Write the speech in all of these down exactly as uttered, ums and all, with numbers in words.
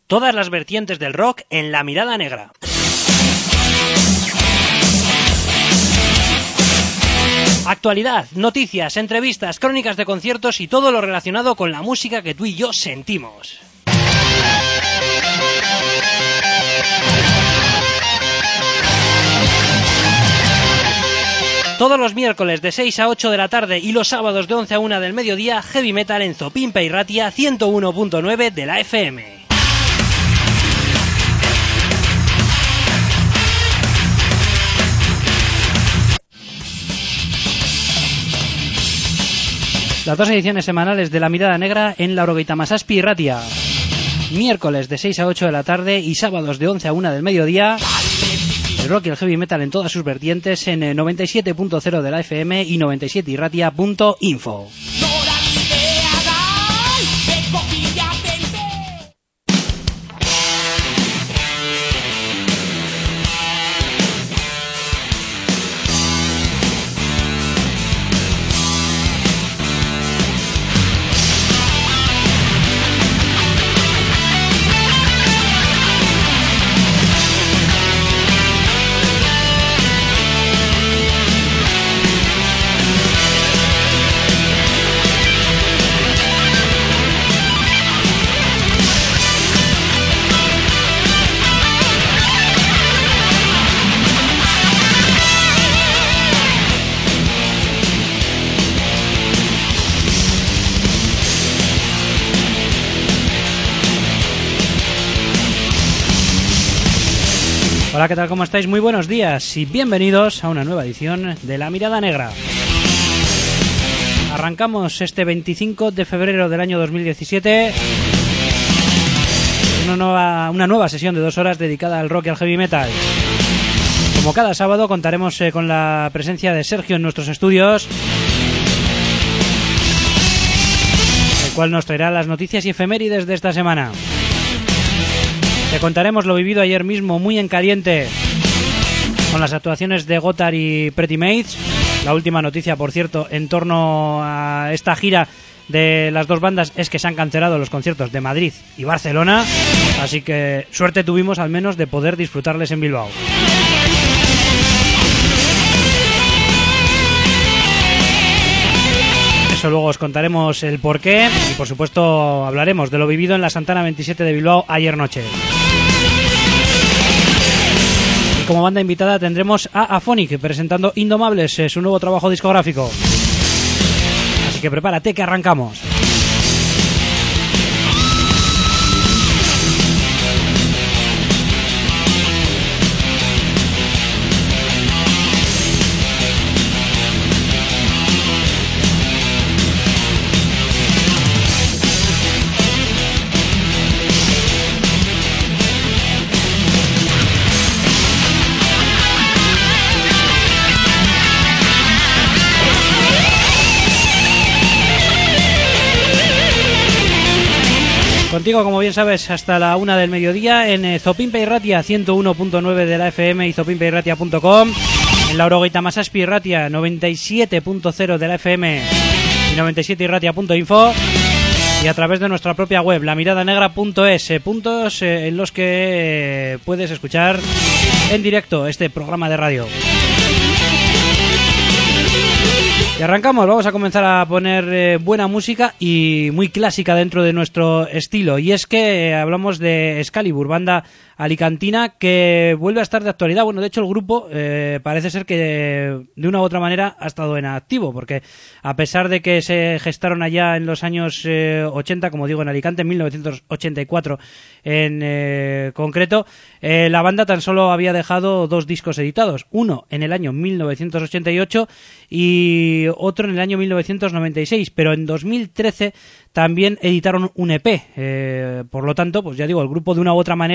Todas las vertientes del rock en La Mirada Negra. Actualidad, noticias, entrevistas, crónicas de conciertos y todo lo relacionado con la música que tú y yo sentimos. Todos los miércoles de seis a ocho de la tarde y los sábados de once a una del mediodía, Heavy Metal en Zopimpe y Ratia ciento uno punto nueve de la F M. Las dos ediciones semanales de La Mirada Negra en la Orogeita Masaspi y Ratia. Miércoles de seis a ocho de la tarde y sábados de once a una del mediodía. El rock y el heavy metal en todas sus vertientes en noventa y siete punto cero de la F M y noventa y siete y ratia punto info. Hola, ¿qué tal? ¿Cómo estáis? Muy buenos días y bienvenidos a una nueva edición de La Mirada Negra. Arrancamos este veinticinco de febrero del año dos mil diecisiete una nueva, una nueva sesión de dos horas dedicada al rock y al heavy metal. Como cada sábado contaremos eh, con la presencia de Sergio en nuestros estudios, el cual nos traerá las noticias y efemérides de esta semana. Te contaremos lo vivido ayer mismo muy en caliente con las actuaciones de Gotthard y Pretty Mates. La última noticia, por cierto, en torno a esta gira de las dos bandas es que se han cancelado los conciertos de Madrid y Barcelona, así que suerte tuvimos al menos de poder disfrutarles en Bilbao. Eso luego os contaremos el porqué y por supuesto hablaremos de lo vivido en la Santana veintisiete de Bilbao ayer noche. Como banda invitada tendremos a Aphonic presentando Indomables, su nuevo trabajo discográfico. Así que prepárate que arrancamos. Contigo, como bien sabes, hasta la una del mediodía en eh, Zopimpe y Ratia ciento uno punto nueve de la F M y zopimpe y ratia punto com, en la Orogeita Masaspi y Ratia noventa y siete punto cero de la F M y noventa y siete y ratia punto info y a través de nuestra propia web, la mirada negra punto es, eh, puntos eh, en los que eh, puedes escuchar en directo este programa de radio. Y arrancamos, vamos a comenzar a poner eh, buena música y muy clásica dentro de nuestro estilo. Y es que eh, hablamos de Excalibur, banda alicantina que vuelve a estar de actualidad. Bueno, de hecho el grupo eh, parece ser que de una u otra manera ha estado en activo, porque a pesar de que se gestaron allá en los años eh, ochenta, como digo, en Alicante, en mil novecientos ochenta y cuatro en eh, concreto, eh, la banda tan solo había dejado dos discos editados, uno en el año mil novecientos ochenta y ocho y otro en el año mil novecientos noventa y seis, pero en dos mil trece también editaron un E P, eh, por lo tanto, pues ya digo, el grupo de una u otra manera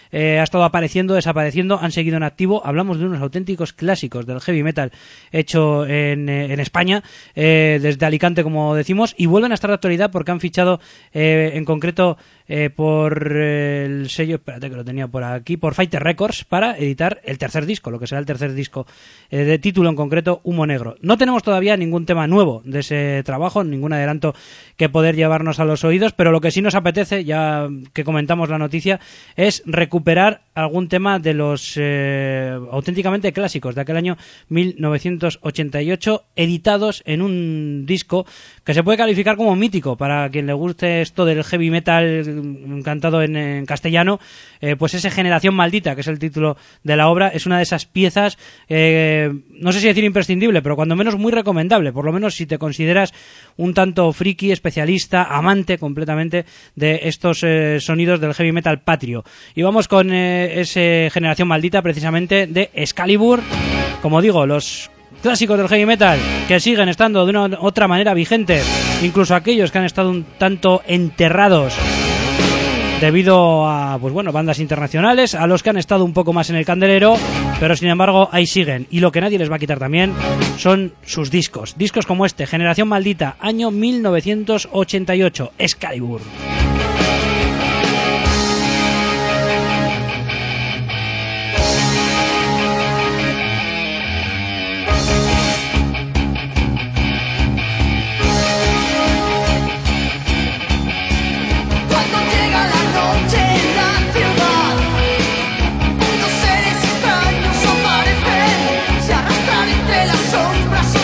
eh, ha estado apareciendo, desapareciendo, han seguido en activo. Hablamos de unos auténticos clásicos del heavy metal hecho en, eh, en España, eh, desde Alicante, como decimos, y vuelven a estar de actualidad porque han fichado eh, en concreto eh, por eh, el sello, espérate que lo tenía por aquí, por Fighter Records, para editar el tercer disco, lo que será el tercer disco eh, de título en concreto, Humo Negro. No tenemos todavía ningún tema nuevo de ese trabajo, ningún adelanto que poder llevarnos a los oídos, pero lo que sí nos apetece, ya que comentamos la noticia, es recuperar algún tema de los eh, auténticamente clásicos de aquel año mil novecientos ochenta y ocho, editados en un disco que se puede calificar como mítico para quien le guste esto del heavy metal cantado en, en castellano. Eh, pues ese Generación Maldita, que es el título de la obra, es una de esas piezas, eh, no sé si decir imprescindible, pero cuando menos muy recomendable, por lo menos si te consideras un tanto friki, especialista, amante completamente de estos eh, sonidos del heavy metal patrio. Y vamos con eh, ese Generación Maldita, precisamente de Excalibur. Como digo, los clásicos del heavy metal que siguen estando de una u otra manera vigentes, incluso aquellos que han estado un tanto enterrados debido a, pues bueno, bandas internacionales, a los que han estado un poco más en el candelero, pero sin embargo ahí siguen. Y lo que nadie les va a quitar también son sus discos. Discos como este, Generación Maldita, año mil novecientos ochenta y ocho, Excalibur.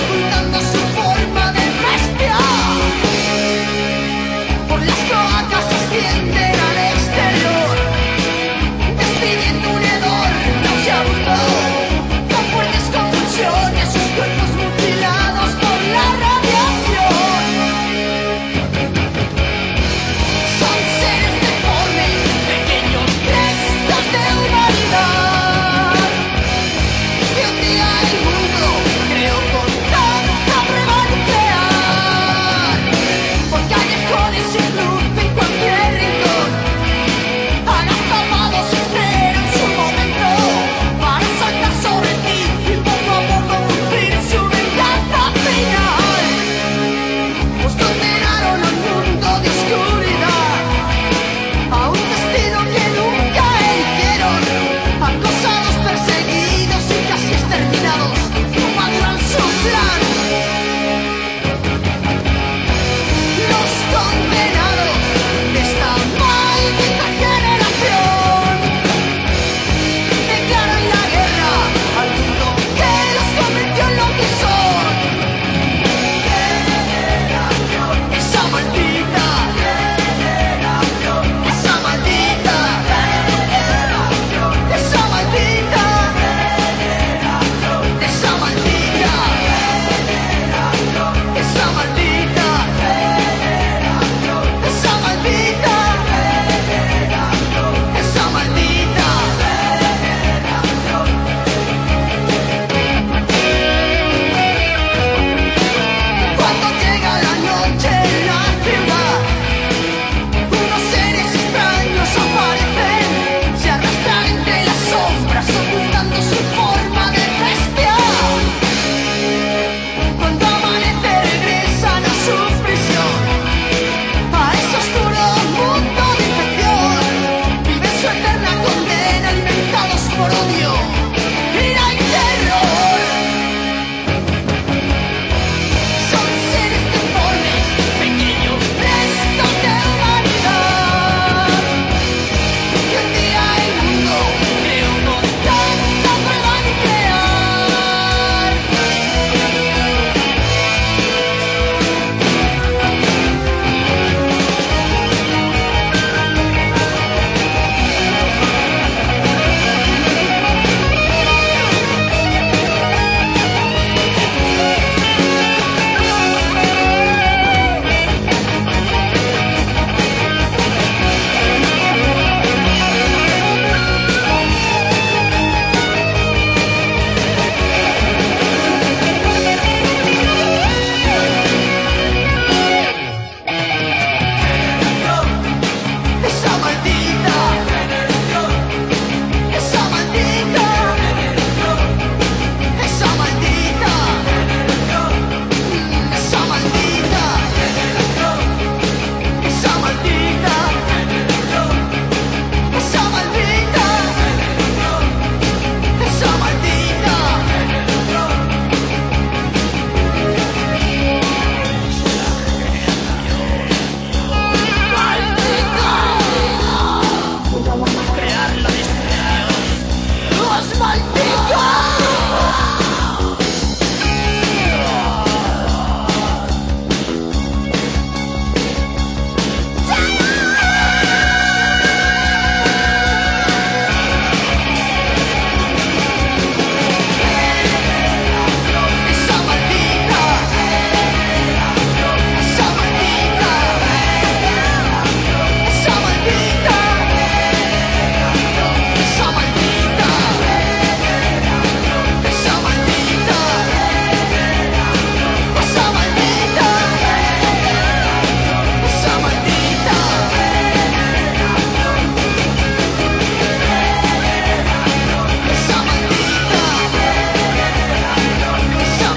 Por las cloacas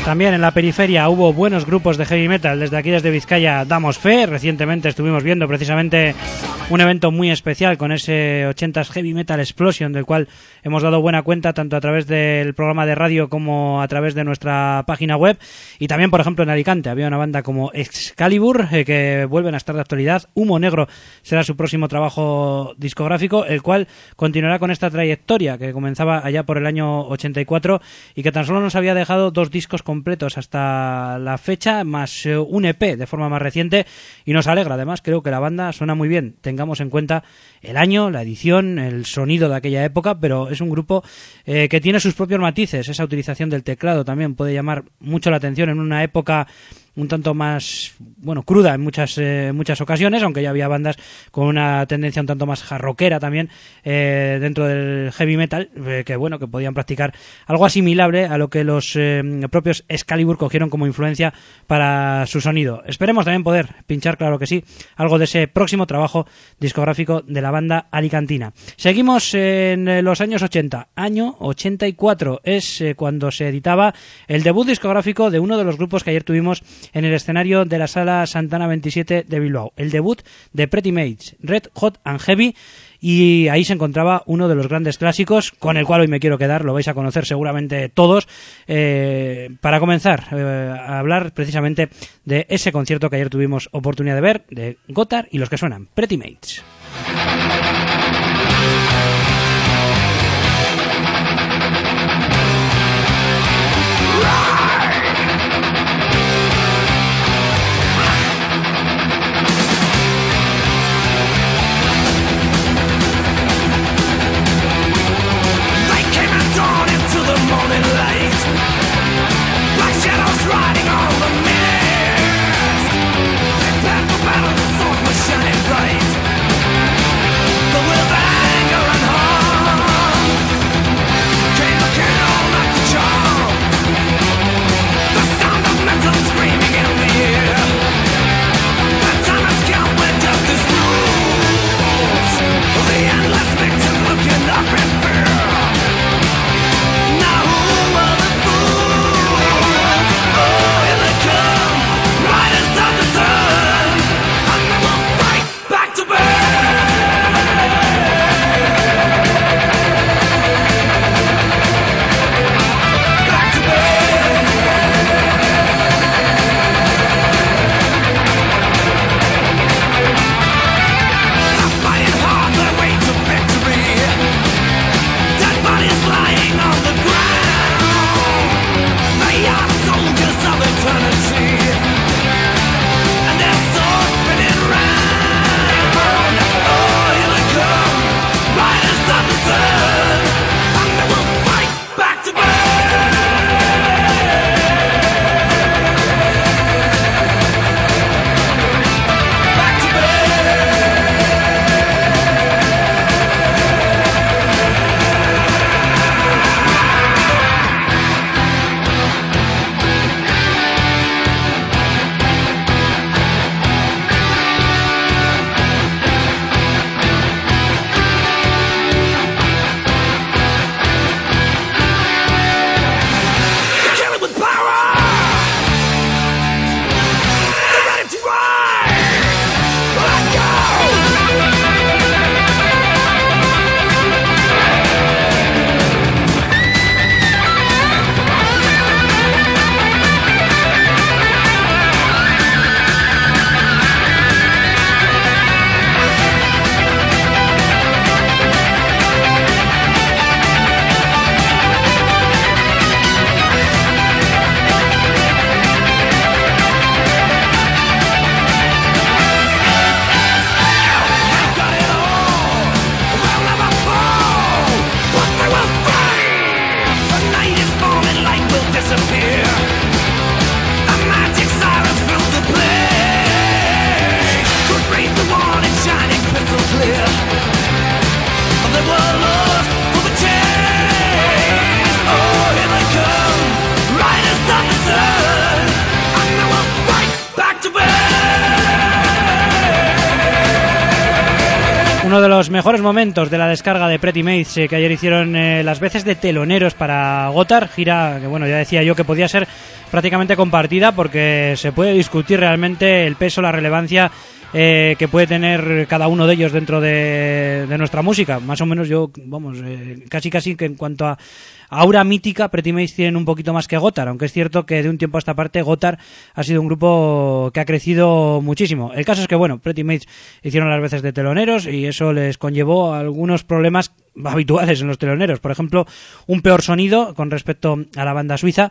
También en la periferia hubo buenos grupos de heavy metal. Desde aquí, desde Vizcaya, damos fe. Recientemente estuvimos viendo precisamente un evento muy especial con ese ochentas Heavy Metal Explosion, del cual hemos dado buena cuenta tanto a través del programa de radio como a través de nuestra página web. Y también, por ejemplo, en Alicante había una banda como Excalibur, eh, que vuelven a estar de actualidad. Humo Negro será su próximo trabajo discográfico, el cual continuará con esta trayectoria que comenzaba allá por el año ochenta y cuatro y que tan solo nos había dejado dos discos completos hasta la fecha, más eh, un E P de forma más reciente, y nos alegra. Además, creo que la banda suena muy bien. Tengamos en cuenta el año, la edición, el sonido de aquella época, pero es un grupo eh, que tiene sus propios matices. Esa utilización del teclado también puede llamar mucho la atención en una época un tanto más, bueno, cruda en muchas eh, muchas ocasiones, aunque ya había bandas con una tendencia un tanto más jarroquera también eh, dentro del heavy metal, eh, que bueno, que podían practicar algo asimilable a lo que los eh, propios Excalibur cogieron como influencia para su sonido. Esperemos también poder pinchar, claro que sí, algo de ese próximo trabajo discográfico de la banda alicantina. Seguimos en los años ochenta. Año ochenta y cuatro es eh, cuando se editaba el debut discográfico de uno de los grupos que ayer tuvimos en el escenario de la Sala Santana veintisiete de Bilbao, el debut de Pretty Mates, Red Hot and Heavy, y ahí se encontraba uno de los grandes clásicos con el cual hoy me quiero quedar, lo vais a conocer seguramente todos, eh, para comenzar eh, a hablar precisamente de ese concierto que ayer tuvimos oportunidad de ver, de Gotthard y los que suenan, Pretty Mates. Riding on the mist, they plan for battle, the swords were shining bright. Uno de los mejores momentos de la descarga de Pretty Mates, eh, que ayer hicieron eh, las veces de teloneros para Gotthard, gira que bueno, ya decía yo que podía ser prácticamente compartida porque se puede discutir realmente el peso, la relevancia eh, que puede tener cada uno de ellos dentro de, de nuestra música. Más o menos yo, vamos, eh, casi casi que en cuanto a aura mítica, Pretty Mates tienen un poquito más que Gotthard, aunque es cierto que de un tiempo a esta parte Gotthard ha sido un grupo que ha crecido muchísimo. El caso es que, bueno, Pretty Mates hicieron las veces de teloneros y eso les conllevó algunos problemas habituales en los teloneros. Por ejemplo, un peor sonido con respecto a la banda suiza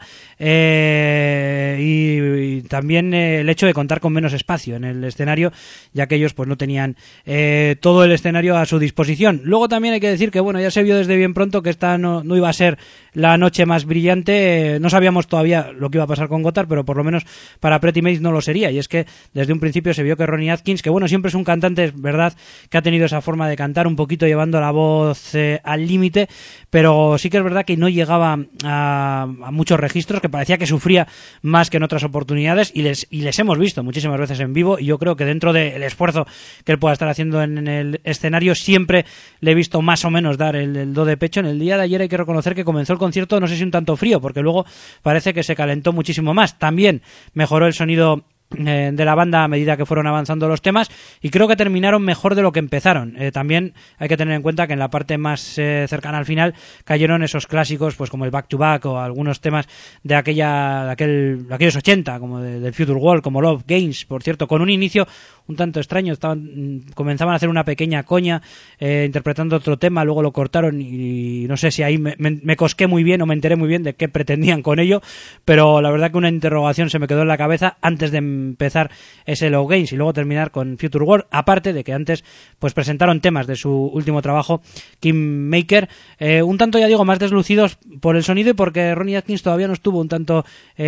eh, y, y también eh, el hecho de contar con menos espacio en el escenario, ya que ellos pues no tenían eh, todo el escenario a su disposición. Luego también hay que decir que, bueno, ya se vio desde bien pronto que esta no, no iba a ser la noche más brillante. No sabíamos todavía lo que iba a pasar con Gotthard, pero por lo menos para Pretty Mates no lo sería, y es que desde un principio se vio que Ronnie Atkins, que bueno, siempre es un cantante, es verdad que ha tenido esa forma de cantar un poquito llevando la voz eh, al límite, pero sí que es verdad que no llegaba a, a muchos registros, que parecía que sufría más que en otras oportunidades, y les, y les hemos visto muchísimas veces en vivo, y yo creo que dentro del esfuerzo que él pueda estar haciendo en, en el escenario, siempre le he visto más o menos dar el, el do de pecho. En el día de ayer hay que reconocer que comenzó el concierto, no sé si un tanto frío, porque luego parece que se calentó muchísimo más. También mejoró el sonido eh, de la banda a medida que fueron avanzando los temas, y creo que terminaron mejor de lo que empezaron. Eh, también hay que tener en cuenta que en la parte más eh, cercana al final cayeron esos clásicos, pues como el Back to Back o algunos temas de aquella de aquel de aquellos ochenta, como de, del Future World, como Love Games, por cierto, con un inicio un tanto extraño. Estaban comenzaban a hacer una pequeña coña eh, interpretando otro tema, luego lo cortaron y, y no sé si ahí me, me, me cosqué muy bien o me enteré muy bien de qué pretendían con ello, pero la verdad que una interrogación se me quedó en la cabeza antes de empezar ese Love Games y luego terminar con Future World, aparte de que antes pues presentaron temas de su último trabajo, Kingmaker, eh, un tanto, ya digo, más deslucidos por el sonido y porque Ronnie Atkins todavía no estuvo un tanto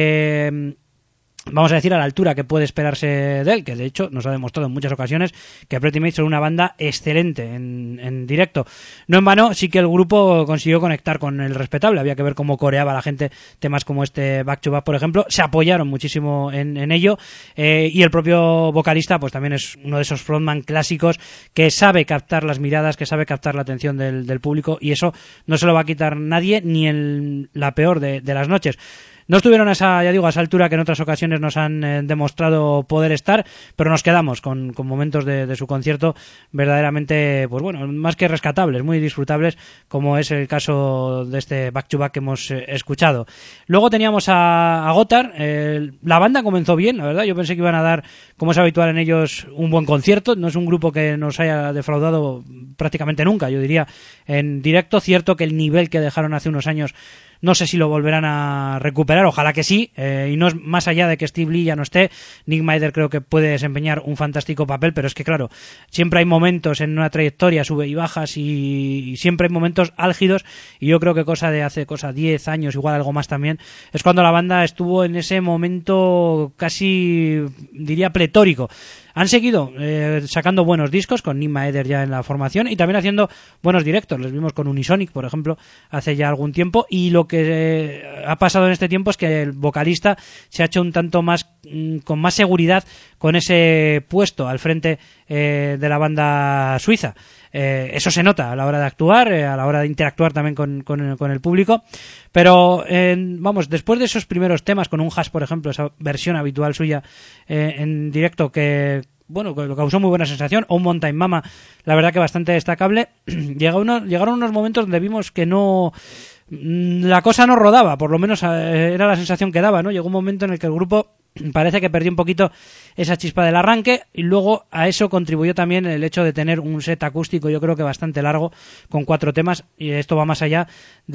eh, vamos a decir a la altura que puede esperarse de él, que de hecho nos ha demostrado en muchas ocasiones que Pretty Mates son una banda excelente en, en directo. No en vano, sí que el grupo consiguió conectar con el respetable, había que ver cómo coreaba la gente temas como este Back to Back, por ejemplo, se apoyaron muchísimo en, en ello, eh, y el propio vocalista pues también es uno de esos frontman clásicos que sabe captar las miradas, que sabe captar la atención del, del público, y eso no se lo va a quitar nadie, ni en la peor de, de las noches. No estuvieron a esa, ya digo, a esa altura que en otras ocasiones nos han eh, demostrado poder estar, pero nos quedamos con, con momentos de, de su concierto verdaderamente, pues bueno, más que rescatables, muy disfrutables, como es el caso de este Back to Back que hemos eh, escuchado. Luego teníamos a, a Gotthard, eh, la banda comenzó bien, la verdad, yo pensé que iban a dar, como es habitual en ellos, un buen concierto. No es un grupo que nos haya defraudado prácticamente nunca, yo diría, en directo. Cierto que el nivel que dejaron hace unos años no sé si lo volverán a recuperar, ojalá que sí, eh, y no es más allá de que Steve Lee ya no esté. Nick Maider creo que puede desempeñar un fantástico papel, pero es que claro, siempre hay momentos en una trayectoria, sube y bajas, y, y siempre hay momentos álgidos, y yo creo que cosa de hace cosa diez años, igual algo más también, es cuando la banda estuvo en ese momento casi, diría, pletórico. Han seguido eh, sacando buenos discos con Nick Maider ya en la formación y también haciendo buenos directos. Les vimos con Unisonic, por ejemplo, hace ya algún tiempo, y lo que eh, ha pasado en este tiempo es que el vocalista se ha hecho un tanto más mm, con más seguridad con ese puesto al frente eh, de la banda suiza. Eh, eso se nota a la hora de actuar, eh, a la hora de interactuar también con, con, con el público, pero eh, vamos, después de esos primeros temas con un Hash, por ejemplo, esa versión habitual suya eh, en directo que bueno, que causó muy buena sensación, o un Mountain Mama, la verdad que bastante destacable, Llegó uno, llegaron unos momentos donde vimos que no, la cosa no rodaba, por lo menos eh, era la sensación que daba, ¿no? Llegó un momento en el que el grupo parece que perdió un poquito esa chispa del arranque, y luego a eso contribuyó también el hecho de tener un set acústico, yo creo que bastante largo, con cuatro temas, y esto va más allá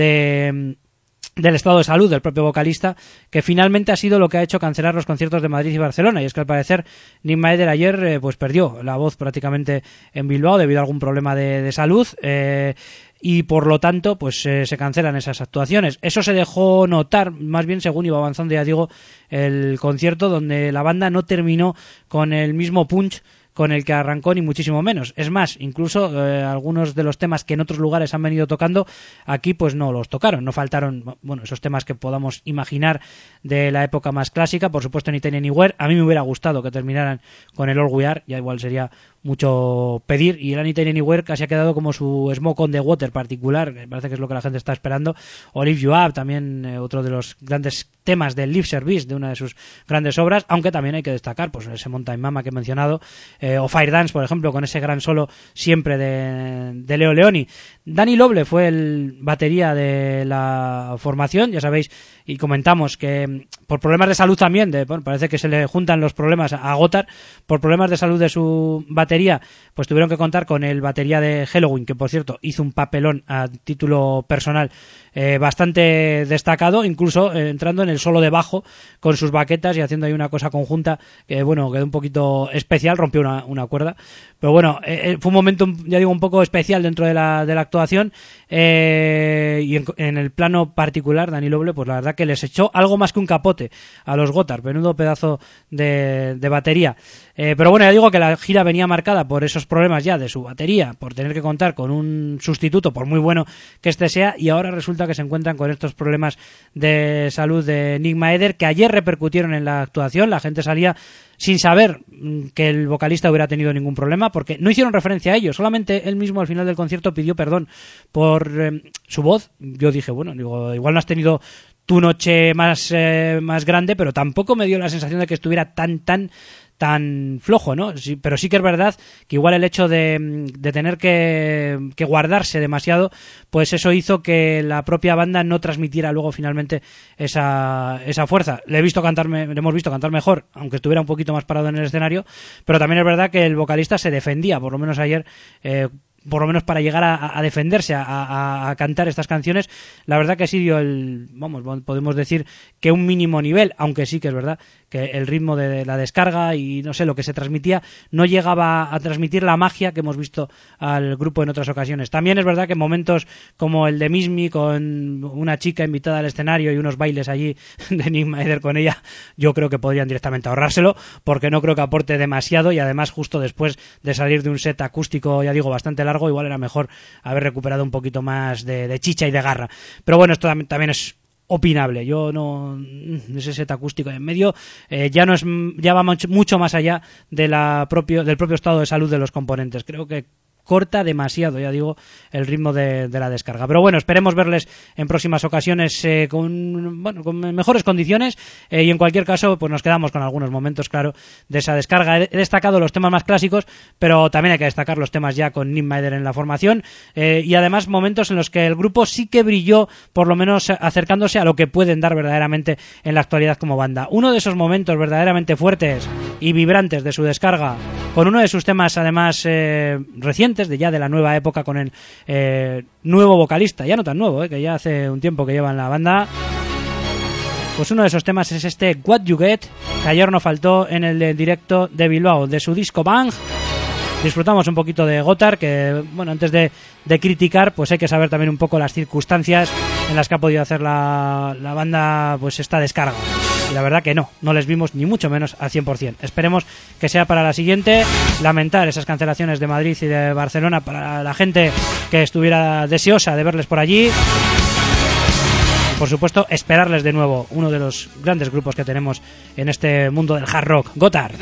de del estado de salud del propio vocalista, que finalmente ha sido lo que ha hecho cancelar los conciertos de Madrid y Barcelona. Y es que al parecer Nick Maider ayer eh, pues perdió la voz prácticamente en Bilbao debido a algún problema de, de salud, eh, y por lo tanto pues eh, se cancelan esas actuaciones. Eso se dejó notar más bien según iba avanzando, ya digo, el concierto, donde la banda no terminó con el mismo punch con el que arrancó, ni muchísimo menos. Es más, incluso eh, algunos de los temas que en otros lugares han venido tocando, aquí pues no los tocaron. No faltaron, bueno, esos temas que podamos imaginar de la época más clásica, por supuesto Ni Ten Anywhere. A mí me hubiera gustado que terminaran con el All We Are, ya igual sería mucho pedir, y el Anytime Anywhere casi ha quedado como su Smoke on the Water particular, me parece que es lo que la gente está esperando, o Lift You Up, también eh, otro de los grandes temas del Lip Service, de una de sus grandes obras, aunque también hay que destacar pues ese Mountain Mama que he mencionado, eh, o Fire Dance, por ejemplo, con ese gran solo siempre de, de Leo Leoni. Danny Loble fue el batería de la formación, ya sabéis, y comentamos que por problemas de salud también, de, bueno, parece que se le juntan los problemas a Gotthard, por problemas de salud de su batería, pues tuvieron que contar con el batería de Helloween, que por cierto hizo un papelón a título personal eh, bastante destacado, incluso eh, entrando en el solo de bajo con sus baquetas y haciendo ahí una cosa conjunta que, bueno, quedó un poquito especial, rompió una, una cuerda, pero bueno, eh, fue un momento, ya digo, un poco especial dentro de la, de la actuación, eh, y en, en el plano particular, Danny Loble, pues la verdad que les echó algo más que un capote a los Gotthard, menudo pedazo de, de batería. Eh, pero bueno, ya digo que la gira venía marcada por esos problemas ya de su batería, por tener que contar con un sustituto, por muy bueno que este sea, y ahora resulta que se encuentran con estos problemas de salud de Nick Maeder, que ayer repercutieron en la actuación. La gente salía sin saber que el vocalista hubiera tenido ningún problema, porque no hicieron referencia a ello, solamente él mismo al final del concierto pidió perdón por eh, su voz. Yo dije, bueno, digo, igual no has tenido tu noche más, eh, más grande, pero tampoco me dio la sensación de que estuviera tan, tan tan flojo, ¿no? Sí, pero sí que es verdad que igual el hecho de, de tener que, que guardarse demasiado, pues eso hizo que la propia banda no transmitiera luego finalmente esa, esa fuerza. Le he visto cantar, le hemos visto cantar mejor, aunque estuviera un poquito más parado en el escenario, pero también es verdad que el vocalista se defendía, por lo menos ayer, eh, por lo menos para llegar a, a defenderse, a, a, a cantar estas canciones. La verdad que sí dio el, vamos, podemos decir que un mínimo nivel, aunque sí que es verdad que el ritmo de la descarga y no sé, lo que se transmitía no llegaba a transmitir la magia que hemos visto al grupo en otras ocasiones. También es verdad que momentos como el de Mismi con una chica invitada al escenario y unos bailes allí de Nick Maeder con ella, yo creo que podrían directamente ahorrárselo, porque no creo que aporte demasiado, y además justo después de salir de un set acústico, ya digo, bastante largo, igual era mejor haber recuperado un poquito más de, de chicha y de garra. Pero bueno, esto también, también es opinable. Yo no, ese set acústico en medio eh, ya no es, ya va mucho más allá de la propio, del propio estado de salud de los componentes. Creo que corta demasiado, ya digo, el ritmo de, de la descarga. Pero bueno, esperemos verles en próximas ocasiones eh, con, bueno, con mejores condiciones, eh, y en cualquier caso pues nos quedamos con algunos momentos, claro, de esa descarga. He, he destacado los temas más clásicos, pero también hay que destacar los temas ya con Nick Maeder en la formación, eh, y además momentos en los que el grupo sí que brilló, por lo menos acercándose a lo que pueden dar verdaderamente en la actualidad como banda. Uno de esos momentos verdaderamente fuertes y vibrantes de su descarga, con uno de sus temas además eh, recientes, de ya de la nueva época, con el eh, nuevo vocalista, ya no tan nuevo, eh, que ya hace un tiempo que lleva en la banda. Pues uno de esos temas es este What You Get, que ayer no faltó en el de directo de Bilbao, de su disco Bang. Disfrutamos un poquito de Gotthard, que bueno, antes de, de criticar, pues hay que saber también un poco las circunstancias en las que ha podido hacer la, la banda pues esta descarga. Y la verdad que no, no les vimos ni mucho menos al cien por ciento. Esperemos que sea para la siguiente. Lamentar esas cancelaciones de Madrid y de Barcelona para la gente que estuviera deseosa de verles por allí. Y por supuesto, esperarles de nuevo, uno de los grandes grupos que tenemos en este mundo del hard rock, Gotthard.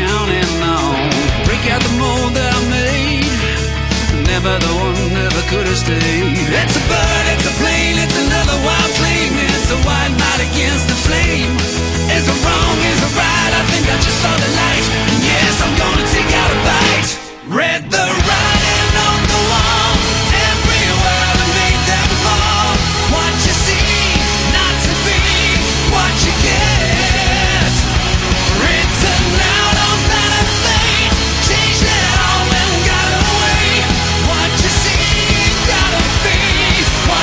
It's a white knight against the flame. Is it wrong? Is it right? I think I just saw the light. And yes, I'm gonna take out a bite. Read the writing on the wall. Everywhere I made them fall. What you see, not to be what you get. Written out on planet fate. Changed it all and got away. What you see, gotta be what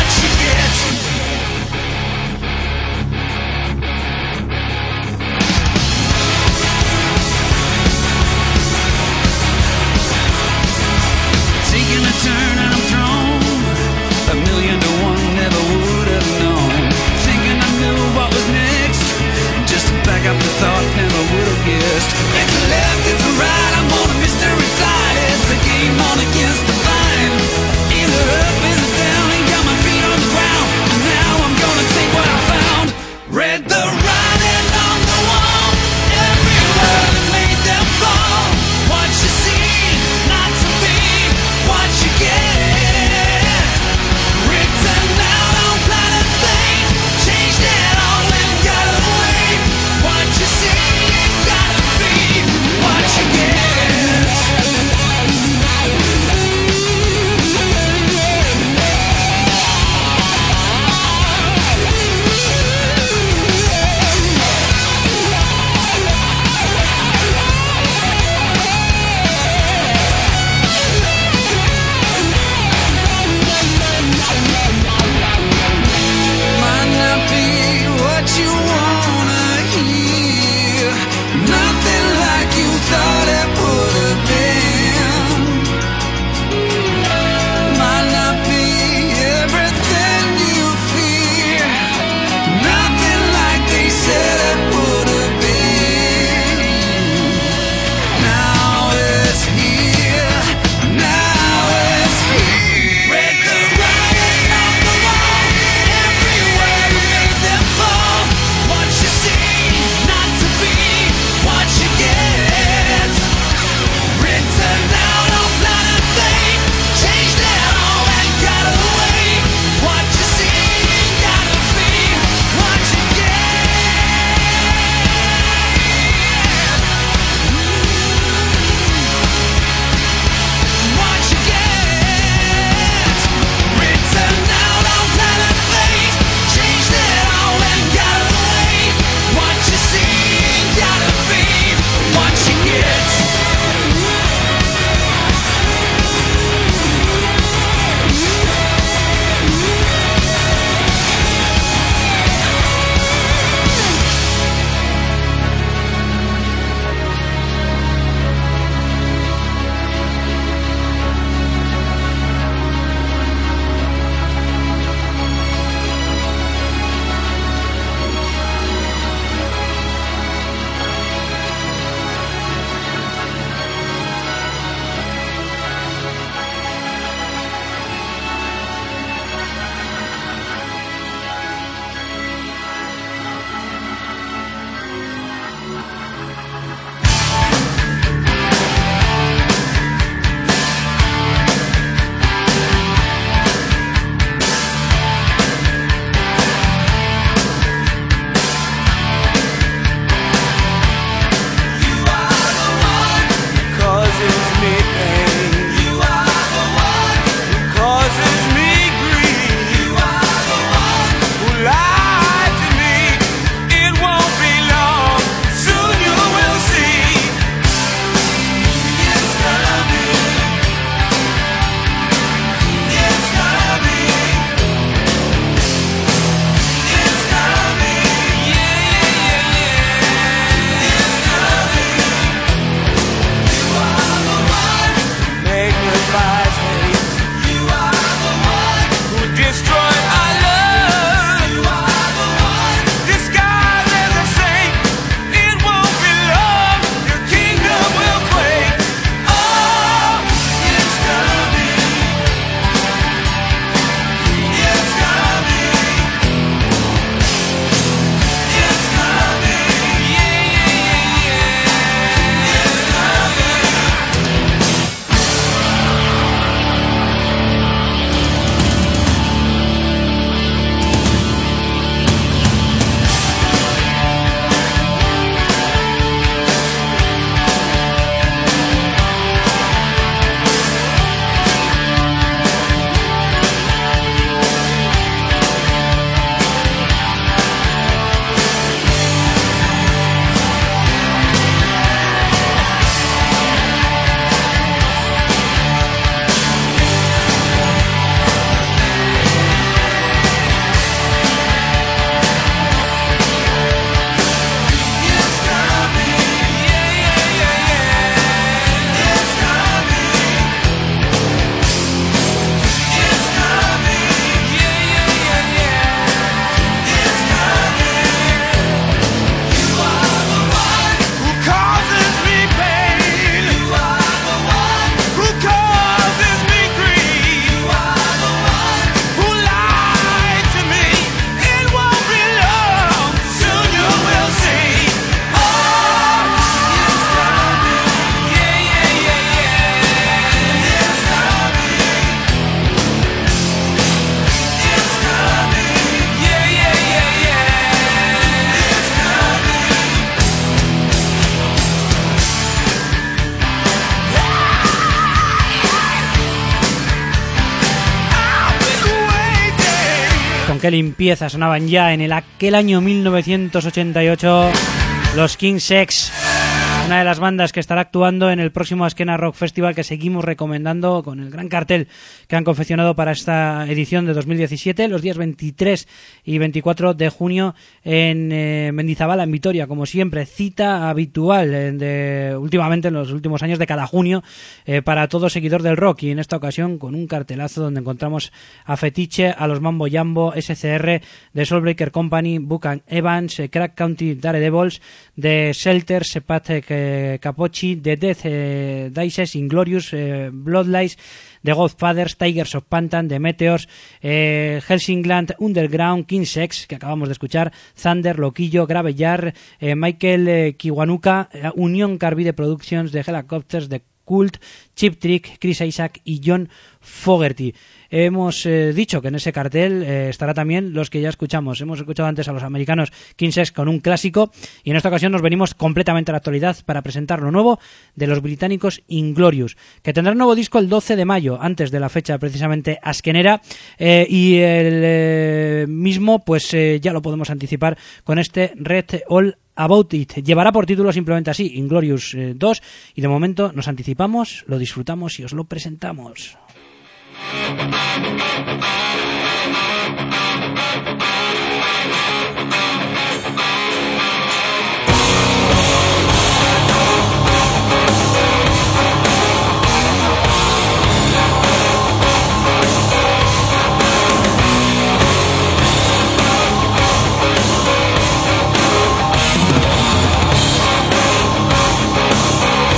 qué limpieza sonaban ya en el aquel año mil novecientos ochenta y ocho los King's X, una de las bandas que estará actuando en el próximo Askena Rock Festival, que seguimos recomendando con el gran cartel que han confeccionado para esta edición de dos mil diecisiete, los días veintitrés y veinticuatro de junio en eh, Mendizabala, en Vitoria, como siempre, cita habitual eh, de, últimamente en los últimos años de cada junio eh, para todo seguidor del rock, y en esta ocasión con un cartelazo donde encontramos a Fetiche, a los Mambo Jambo, S C R, The Soulbreaker Company, Buck and Evans, eh, Crack County Daredevils, The Shelter, Sepat eh, Capochi, The Death eh, Dices, Inglorious, eh, Bloodlights, The Godfathers, Tigers of Pantan, The Meteors, eh, Helsingland Underground, King's X, que acabamos de escuchar, Thunder, Loquillo, Graveyard, eh, Michael eh, Kiwanuka, eh, Unión Carbide Productions, The Helicopters, The Cult, Chip Trick, Chris Isaac y John Fogerty. Hemos eh, dicho que en ese cartel eh, estará también los que ya escuchamos. Hemos escuchado antes a los americanos King's X con un clásico, y en esta ocasión nos venimos completamente a la actualidad para presentar lo nuevo de los británicos Inglorious, que tendrá un nuevo disco el doce de mayo, antes de la fecha precisamente asquenera, eh, y el eh, mismo pues eh, ya lo podemos anticipar con este Red All About It. Llevará por título simplemente así, Inglorious eh, dos, y de momento nos anticipamos, lo disfrutamos y os lo presentamos.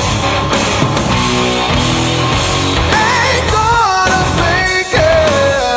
Ain't gonna make it.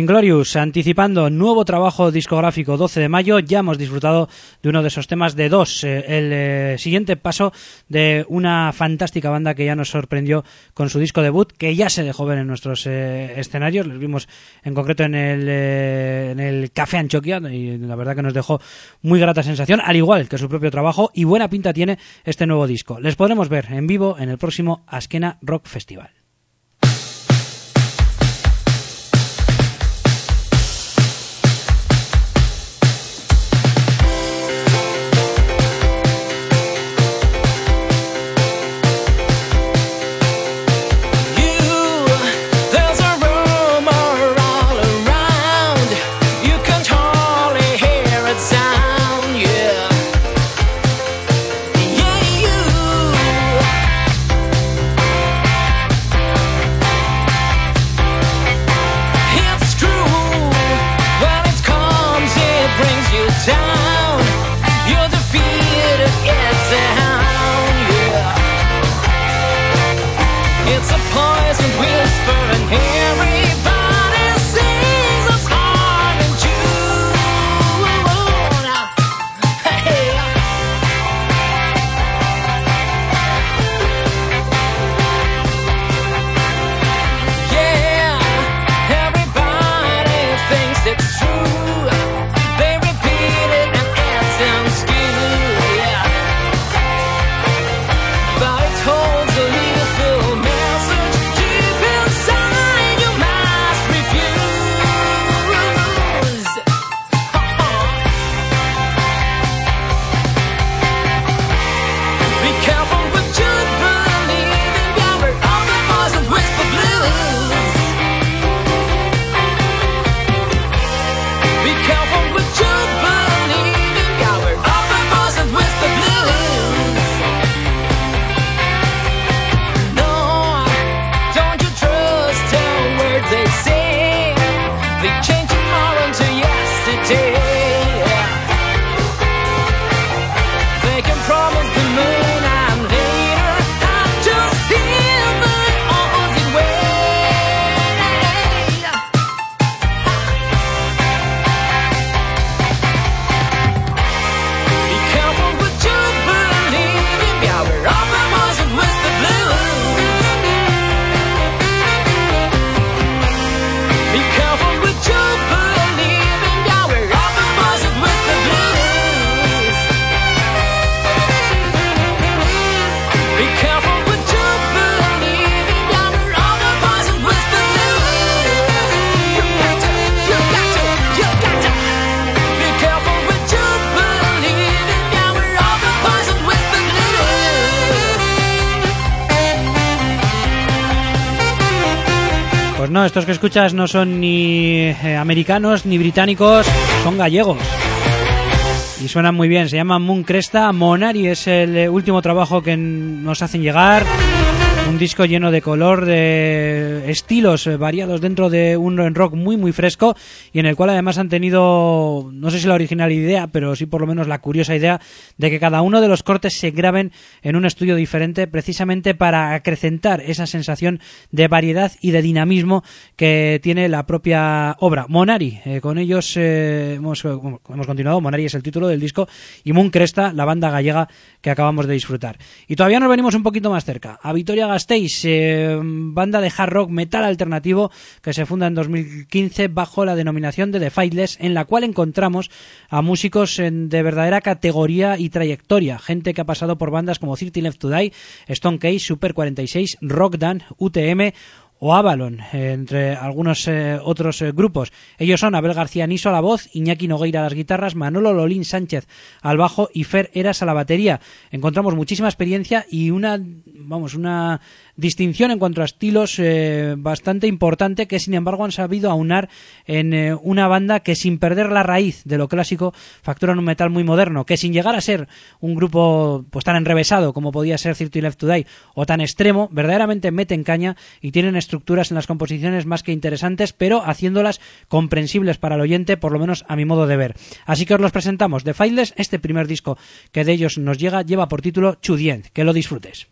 Inglorious, anticipando nuevo trabajo discográfico doce de mayo, ya hemos disfrutado de uno de esos temas de dos, eh, el eh, siguiente paso de una fantástica banda que ya nos sorprendió con su disco debut, que ya se dejó ver en nuestros eh, escenarios, les vimos en concreto en el, eh, en el Café Antioquia y la verdad que nos dejó muy grata sensación, al igual que su propio trabajo, y buena pinta tiene este nuevo disco. Les podremos ver en vivo en el próximo Azkena Rock Festival. No, estos que escuchas no son ni eh, americanos ni británicos, son gallegos. Y suenan muy bien, se llaman Moon Cresta. Monari es el eh, último trabajo que nos hacen llegar. Un disco lleno de color, de estilos variados dentro de un rock muy muy fresco y en el cual además han tenido, no sé si la original idea, pero sí por lo menos la curiosa idea de que cada uno de los cortes se graben en un estudio diferente precisamente para acrecentar esa sensación de variedad y de dinamismo que tiene la propia obra. Monari, eh, con ellos eh, hemos, hemos continuado, Monari es el título del disco y Moon Cresta, la banda gallega que acabamos de disfrutar. Y todavía nos venimos un poquito más cerca, a Vitoria-Gasteiz, eh, banda de hard rock metal alternativo que se funda en dos mil quince bajo la denominación de The Faithless, en la cual encontramos a músicos en, de verdadera categoría y trayectoria, gente que ha pasado por bandas como thirty Left to Die, Stone Case, Super cuarenta y seis, Rockdan, U T M o Avalon, eh, entre algunos eh, otros eh, grupos. Ellos son Abel García Niso a la voz, Iñaki Nogueira a las guitarras, Manolo Lolín Sánchez al bajo y Fer Eras a la batería. Encontramos muchísima experiencia y una, vamos, una distinción en cuanto a estilos eh, bastante importante que sin embargo han sabido aunar en eh, una banda que sin perder la raíz de lo clásico facturan un metal muy moderno, que sin llegar a ser un grupo pues tan enrevesado como podía ser thirty Left to Die o tan extremo, verdaderamente meten caña y tienen estructuras en las composiciones más que interesantes, pero haciéndolas comprensibles para el oyente, por lo menos a mi modo de ver. Así que os los presentamos. The Faithless, este primer disco que de ellos nos llega, lleva por título To The End. Que lo disfrutes.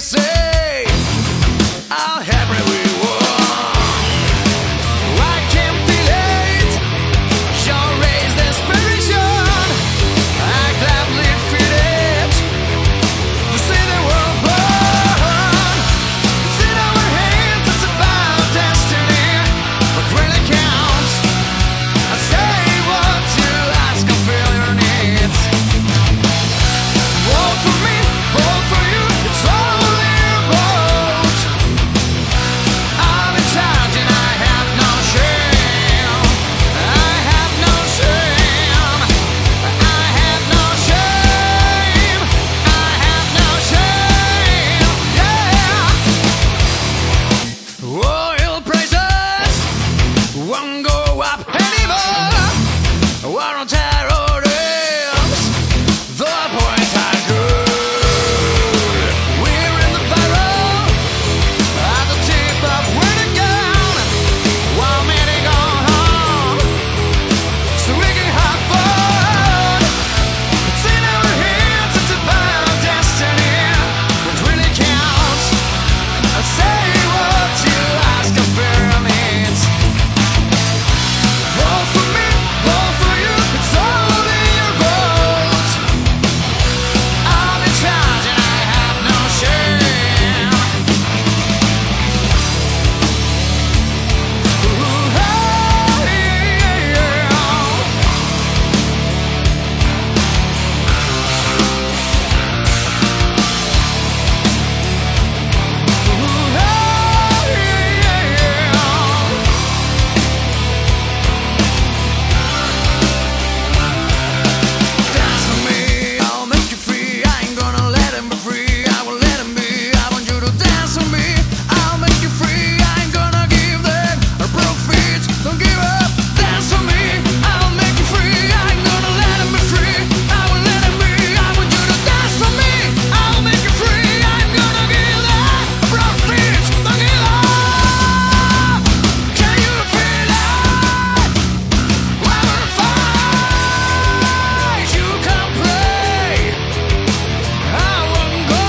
say I'll have everyone. I can feel it, sure raise the inspiration. I gladly feel it to see the world burn. It's in our hands, it's about destiny. What really counts, I say what you ask, I feel your needs. Vote for me, vote for you, it's all in your vote. I'm in charge and I have no shame. I have no shame. I have no shame. I have no shame. Yeah. Oil prices won't go up anymore. War on terrorists, the points are good. We're in the barrel, at the tip of winning gun, while many go home, so we can have fun. It's in our hands, it's about destiny. What really counts, I say what you ask of your needs. Vote for me, vote for you, it's all in your vote. I'm in charge and I have no shame. Ooh, hey, yeah. Ooh, hey, yeah. Dance with me, I'll make you free. I ain't gonna let him be free. I will let him be. I want you to dance with me. I'll make you free. I ain't gonna give them a profit. Don't give up. Dance with me. I'll make you free. I ain't gonna let him be free. I will let him be. I want you to dance with me. I'll make you free. I ain't gonna give them a profit. Don't give up. Can you feel it? Whatever fight you can play, I won't go,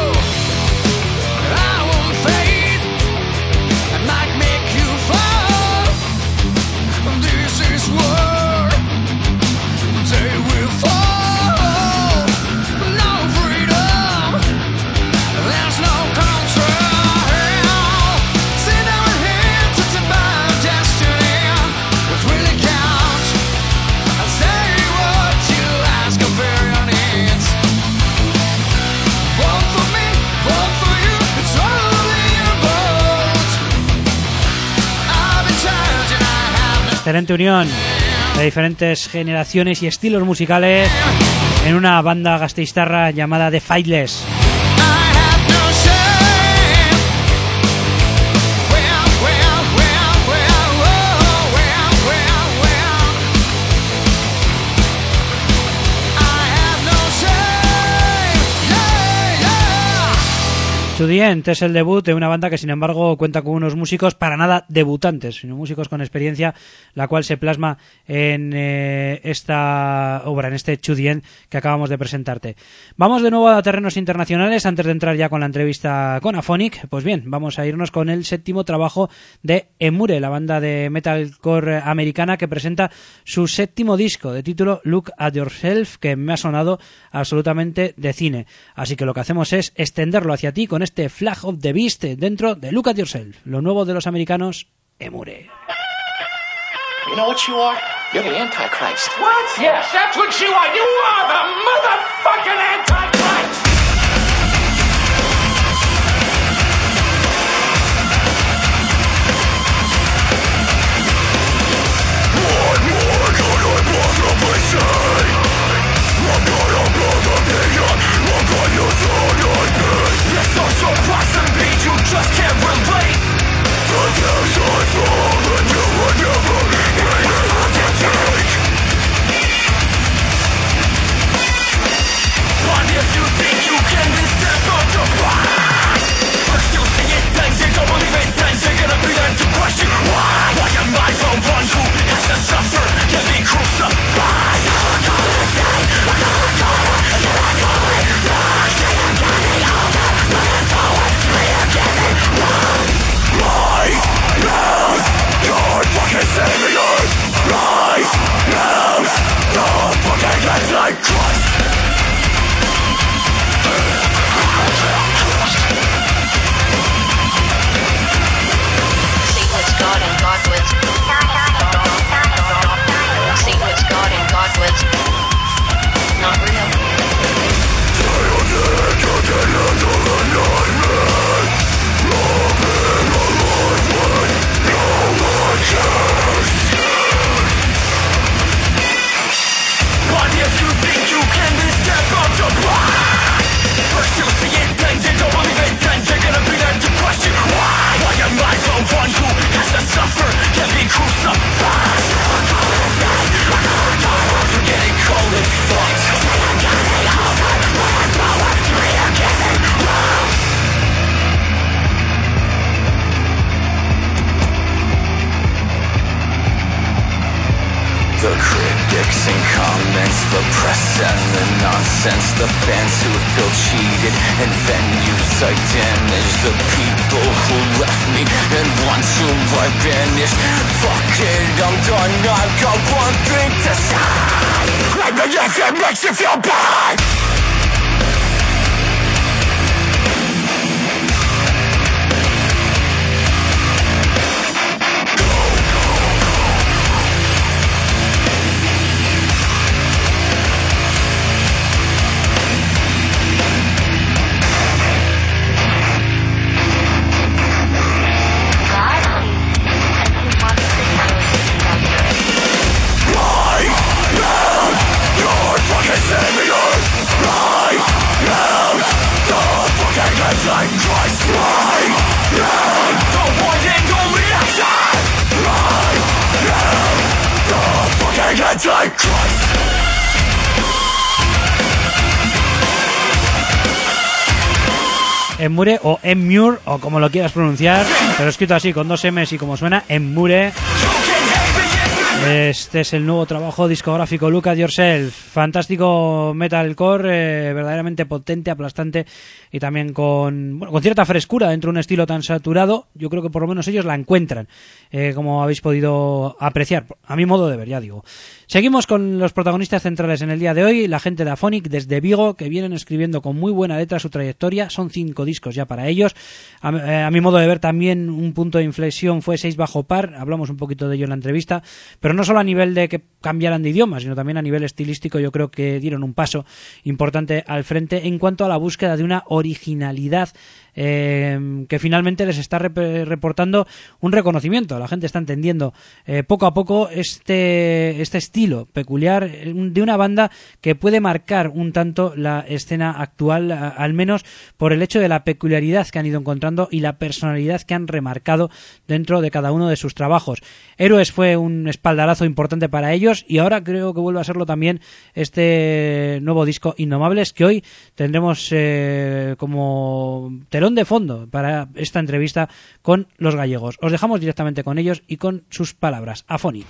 I won't fade. I might make you fall. This is war, they will fall. No freedom, there's no control. It's in our hands, it's about destiny. What really counts, I say what you ask of your needs. Vote for me, vote for you, it's all in your vote. I'm in charge and I have no Excelente unión de diferentes generaciones y estilos musicales en una banda gasteiztarra llamada The Fightless. I have no shame. Well, well, well, well, oh, well, well, well. I have no shame. Yeah, yeah. To the End es el debut de una banda que sin embargo cuenta con unos músicos para nada debutantes, sino músicos con experiencia, la cual se plasma en eh, esta obra, en este To the End que acabamos de presentarte. Vamos de nuevo a terrenos internacionales antes de entrar ya con la entrevista con Aphonic. Pues bien, vamos a irnos con el séptimo trabajo de Emure, la banda de metalcore americana que presenta su séptimo disco de título Look at Yourself, que me ha sonado absolutamente de cine. Así que lo que hacemos es extenderlo hacia ti con este Flag of the Beast dentro de Look at Yourself, lo nuevo de los americanos Emure. You know what you are? You're the Antichrist. What? Yes, that's what you are. You are the motherfucking Antichrist. Just can't relate. The tears I fall and you would never bring it on to take. What if you the press and the nonsense, the fans who feel cheated, and venues I damage, the people who left me and ones whom I banished. Fuck it, I'm done, I've got one thing to say. Claim me if it makes you feel bad. Emmure o Emmure, o como lo quieras pronunciar, pero escrito así con dos M's y como suena, Emmure. Este es el nuevo trabajo discográfico Look at Yourself, fantástico metalcore, eh, verdaderamente potente, aplastante y también con, bueno, con cierta frescura dentro de un estilo tan saturado. Yo creo que por lo menos ellos la encuentran, eh, como habéis podido apreciar, a mi modo de ver, ya digo. Seguimos con los protagonistas centrales en el día de hoy, la gente de Aphonic desde Vigo, que vienen escribiendo con muy buena letra su trayectoria, son cinco discos ya para ellos. A, eh, a mi modo de ver también un punto de inflexión fue seis bajo par, hablamos un poquito de ello en la entrevista, pero no solo a nivel de que cambiaran de idioma, sino también a nivel estilístico. Yo creo que dieron un paso importante al frente en cuanto a la búsqueda de una originalidad eh, que finalmente les está rep- reportando un reconocimiento. La gente está entendiendo eh, poco a poco este, este estilo peculiar de una banda que puede marcar un tanto la escena actual, a, al menos por el hecho de la peculiaridad que han ido encontrando y la personalidad que han remarcado dentro de cada uno de sus trabajos. Héroes fue un espaldarazo importante para ellos y ahora creo que vuelve a serlo también este nuevo disco Indomables, que hoy tendremos eh, como telón de fondo para esta entrevista con los gallegos. Os dejamos directamente con ellos y con sus palabras. Aphonic.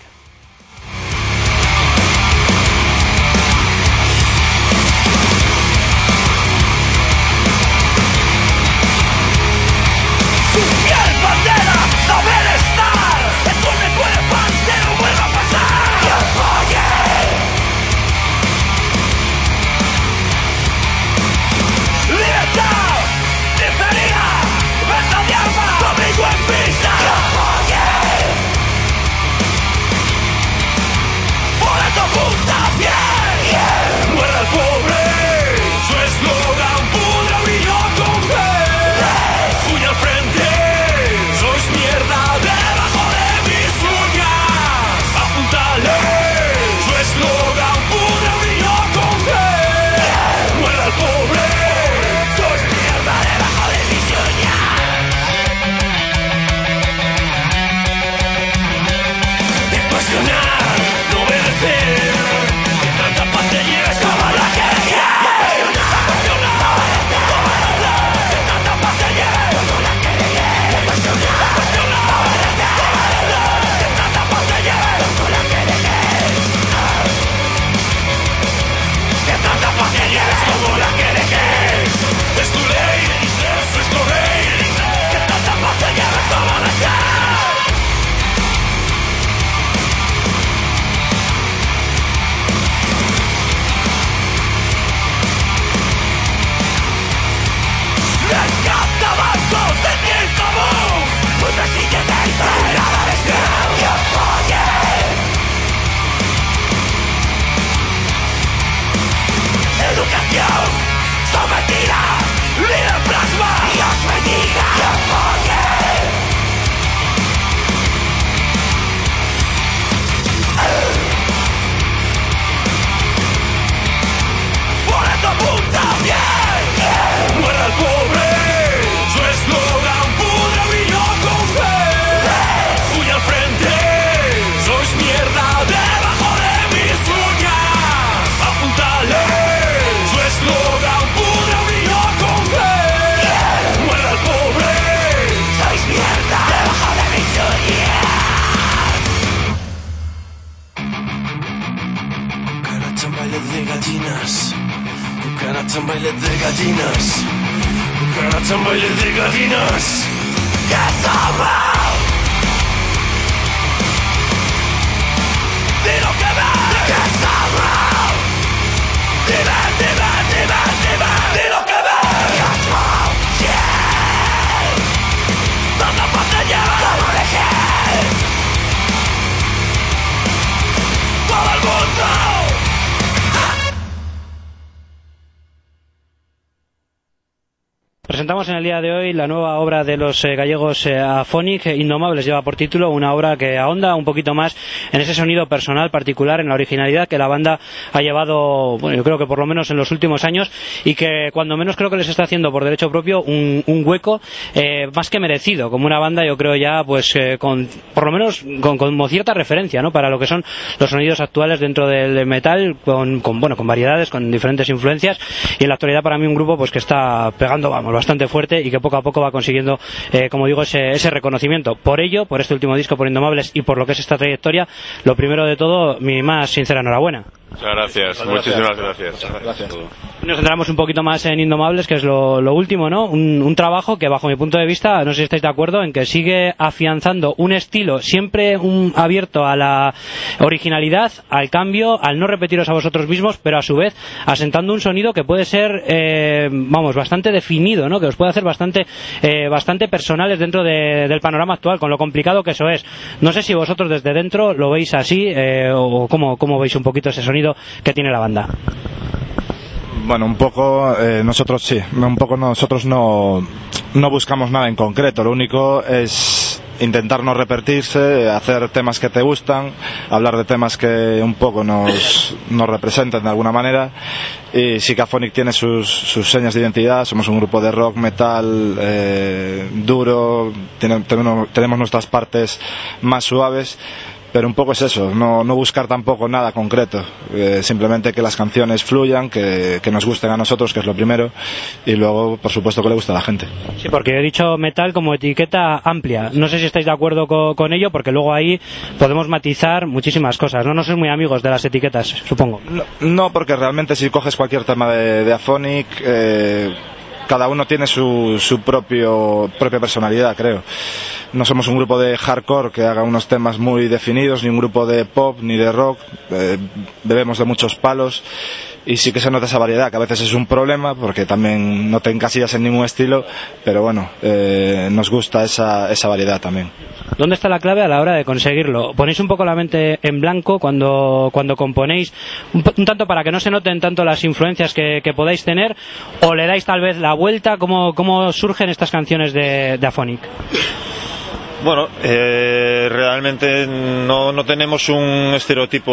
baile de gallinas, garracha un baile de gallinas. ¡Que somos! ¡De lo que va! ¡Que somos! ¡Dime, dime, dime, dime! ¡De lo que va! ¡Que somos! ¡Yeah! ¡Vamos a batallar! ¡Vamos a elegir! ¡Todo el mundo! Presentamos en el día de hoy la nueva obra de los eh, gallegos eh, Aphonic, Indomables lleva por título, una obra que ahonda un poquito más en ese sonido personal particular, en la originalidad que la banda ha llevado, bueno, yo creo que por lo menos en los últimos años, y que cuando menos creo que les está haciendo por derecho propio un, un hueco eh, más que merecido, como una banda yo creo ya pues eh, con, por lo menos con, con cierta referencia, ¿no?, para lo que son los sonidos actuales dentro del metal, con, con bueno con variedades, con diferentes influencias, y en la actualidad para mí un grupo pues que está pegando, vamos, bastante fuerte y que poco a poco va consiguiendo, eh, como digo, ese, ese reconocimiento. Por ello, por este último disco, por Indomables y por lo que es esta trayectoria, lo primero de todo, mi más sincera enhorabuena. Muchas gracias, muchísimas gracias. gracias. Nos centramos un poquito más en Indomables, que es lo, lo último, ¿no? Un, un trabajo que, bajo mi punto de vista, no sé si estáis de acuerdo, en que sigue afianzando un estilo siempre un, abierto a la originalidad, al cambio, al no repetiros a vosotros mismos, pero a su vez asentando un sonido que puede ser, eh, vamos, bastante definido, ¿no?, que os puede hacer bastante, eh, bastante personales dentro de, del panorama actual, con lo complicado que eso es. No sé si vosotros desde dentro lo veis así, eh, o cómo, cómo veis un poquito ese sonido que tiene la banda. Bueno, un poco eh, nosotros sí, un poco nosotros no, no buscamos nada en concreto, lo único es intentar no repetirse, hacer temas que te gustan, hablar de temas que un poco nos, nos representen de alguna manera, y sí que Aphonic tiene sus, sus señas de identidad, somos un grupo de rock, metal, eh, duro, tiene, tenemos, tenemos nuestras partes más suaves, pero un poco es eso, no, no buscar tampoco nada concreto, eh, simplemente que las canciones fluyan, que, que nos gusten a nosotros, que es lo primero, y luego, por supuesto, que le guste a la gente. Sí, porque he dicho metal como etiqueta amplia. No sé si estáis de acuerdo con, con ello, porque luego ahí podemos matizar muchísimas cosas, ¿no? No sois muy amigos de las etiquetas, supongo. No, no, porque realmente si coges cualquier tema de, de Aphonic, eh, cada uno tiene su, su propio, propia personalidad, creo. No somos un grupo de hardcore que haga unos temas muy definidos, ni un grupo de pop, ni de rock. Eh, bebemos de muchos palos y sí que se nota esa variedad, que a veces es un problema porque también no te encasillas en ningún estilo, pero bueno, eh, nos gusta esa, esa variedad también. ¿Dónde está la clave a la hora de conseguirlo? ¿Ponéis un poco la mente en blanco cuando, cuando componéis, un, un tanto para que no se noten tanto las influencias que, que podáis tener, o le dais tal vez la vuelta? ¿Cómo, cómo surgen estas canciones de, de Aphonic? Bueno, eh, realmente no, no tenemos un estereotipo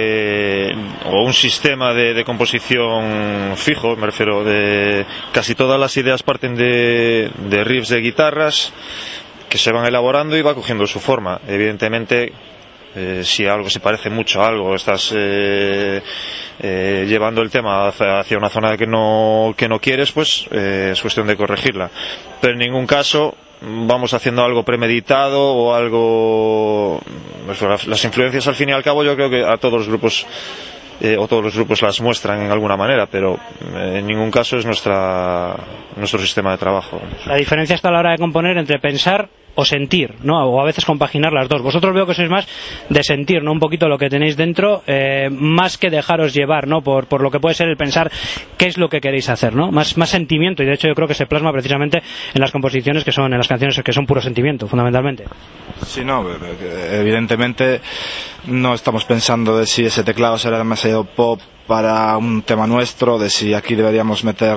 de o un sistema de, de composición fijo, me refiero, de casi todas las ideas parten de, de riffs de guitarras que se van elaborando y va cogiendo su forma. Evidentemente, eh, si algo se parece mucho a algo, estás eh, eh, llevando el tema hacia, hacia una zona que no, que no quieres, pues eh, es cuestión de corregirla. Pero en ningún caso vamos haciendo algo premeditado o algo, pues, las influencias al fin y al cabo yo creo que a todos los grupos eh, o todos los grupos las muestran en alguna manera, pero eh, en ningún caso es nuestra nuestro sistema de trabajo. La diferencia está a la hora de componer entre pensar o sentir, ¿no? O a veces compaginar las dos. Vosotros veo que sois más de sentir, ¿no? Un poquito lo que tenéis dentro, eh, más que dejaros llevar, ¿no? Por, por lo que puede ser el pensar qué es lo que queréis hacer, ¿no? Más, más sentimiento, y de hecho yo creo que se plasma precisamente en las composiciones que son, en las canciones que son puro sentimiento, fundamentalmente. Sí, no, evidentemente no estamos pensando de si ese teclado será demasiado pop para un tema nuestro, de si aquí deberíamos meter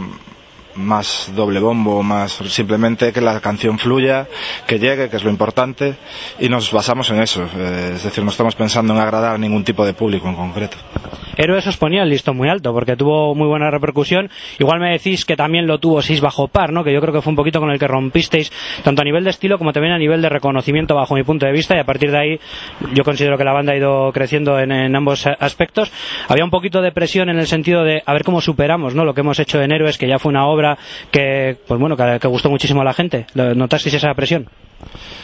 más doble bombo, más simplemente que la canción fluya, que llegue, que es lo importante, y nos basamos en eso, eh, es decir, no estamos pensando en agradar a ningún tipo de público en concreto. Héroes os ponía el listón muy alto porque tuvo muy buena repercusión. Igual me decís que también lo tuvo Seis Bajo Par, ¿no? Que yo creo que fue un poquito con el que rompisteis tanto a nivel de estilo como también a nivel de reconocimiento bajo mi punto de vista, y a partir de ahí yo considero que la banda ha ido creciendo en, en ambos aspectos. Había un poquito de presión en el sentido de a ver cómo superamos, ¿no? Lo que hemos hecho en Héroes, que ya fue una obra que, pues bueno, que, que gustó muchísimo a la gente. ¿Notasteis esa presión?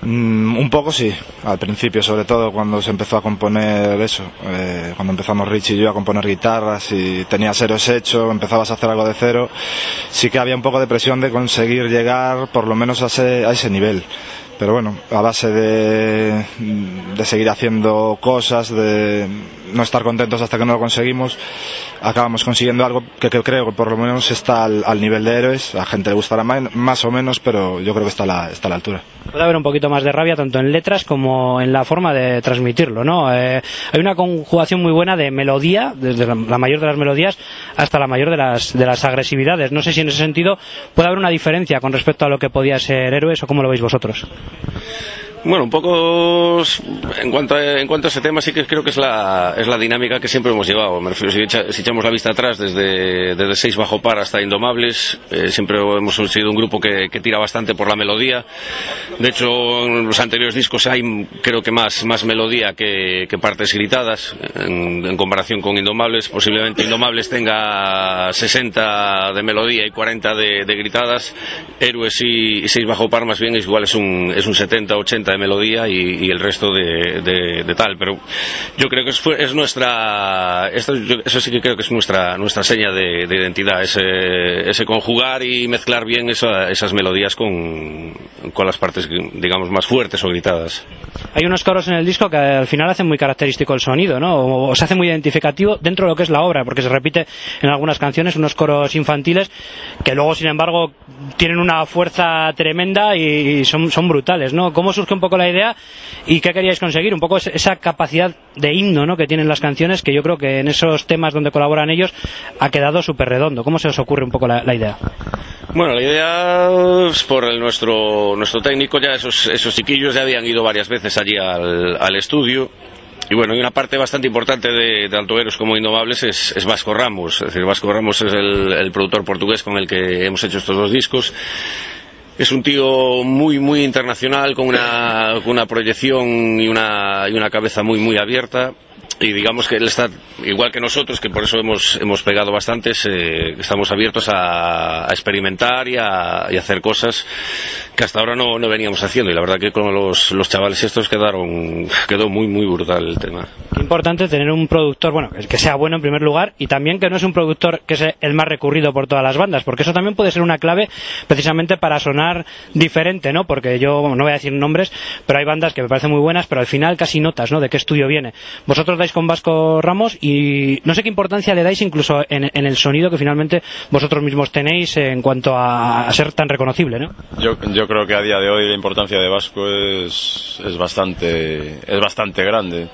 Mm, un poco sí, al principio, sobre todo cuando se empezó a componer eso, eh, cuando empezamos Rich y yo a componer guitarras y tenías Héroes hecho, empezabas a hacer algo de cero, sí que había un poco de presión de conseguir llegar por lo menos a ese, a ese nivel. Pero bueno, a base de, de seguir haciendo cosas, de no estar contentos hasta que no lo conseguimos, acabamos consiguiendo algo que, que creo que por lo menos está al, al nivel de Héroes. A la gente le gustará más, más o menos, pero yo creo que está a la, está a la altura. Puede haber un poquito más de rabia tanto en letras como en la forma de transmitirlo, ¿no? Eh, hay una conjugación muy buena de melodía, desde la, la mayor de las melodías hasta la mayor de las, de las agresividades. No sé si en ese sentido puede haber una diferencia con respecto a lo que podía ser Héroes, o cómo lo veis vosotros. Bueno, un poco en cuanto a, en cuanto a ese tema, sí que creo que es la, es la dinámica que siempre hemos llevado. Me refiero, si, echa, si echamos la vista atrás, desde, desde seis bajo par hasta Indomables, eh, siempre hemos sido un grupo que, que tira bastante por la melodía. De hecho, en los anteriores discos hay, creo que más, más melodía que, que partes gritadas, en, en comparación con Indomables. Posiblemente Indomables tenga sesenta de melodía y cuarenta de, de gritadas. Héroes y, y seis bajo par más bien es igual, es un, es un setenta ochenta de melodía y, y el resto de, de, de tal, pero yo creo que es, es nuestra, esto, yo, eso sí que creo que es nuestra nuestra seña de, de identidad, ese, ese conjugar y mezclar bien esa, esas melodías con, con las partes, digamos, más fuertes o gritadas. Hay unos coros en el disco que al final hacen muy característico el sonido, ¿no? O, o se hace muy identificativo dentro de lo que es la obra, porque se repite en algunas canciones unos coros infantiles que luego, sin embargo, tienen una fuerza tremenda y son, son brutales, ¿no? ¿Cómo surge un poco la idea y qué queríais conseguir? Un poco esa capacidad de himno, ¿no?, que tienen las canciones, que yo creo que en esos temas donde colaboran ellos ha quedado súper redondo. ¿Cómo se os ocurre un poco la, la idea? Bueno, la idea es por el, nuestro nuestro técnico, ya esos, esos chiquillos ya habían ido varias veces allí al, al estudio. Y bueno, hay una parte bastante importante de tanto Héroes como Indomables es, es Vasco Ramos. Es decir, Vasco Ramos es el, el productor portugués con el que hemos hecho estos dos discos. Es un tío muy, muy internacional, con una, con una proyección y una, y una cabeza muy, muy abierta. Y digamos que él está igual que nosotros, que por eso hemos, hemos pegado bastantes, eh, estamos abiertos a, a experimentar y a, y a hacer cosas que hasta ahora no, no veníamos haciendo, y la verdad que con los, los chavales estos quedaron, quedó muy, muy brutal el tema. Qué importante tener un productor, bueno, que sea bueno en primer lugar, y también que no es un productor que es el más recurrido por todas las bandas, porque eso también puede ser una clave precisamente para sonar diferente, ¿no? Porque yo, bueno, no voy a decir nombres, pero hay bandas que me parecen muy buenas, pero al final casi notas, ¿no?, de qué estudio viene. Vosotros dais con Vasco Ramos y no sé qué importancia le dais incluso en, en el sonido que finalmente vosotros mismos tenéis en cuanto a, a ser tan reconocible, ¿no? Yo, yo creo que a día de hoy la importancia de Vasco es, es bastante es bastante grande,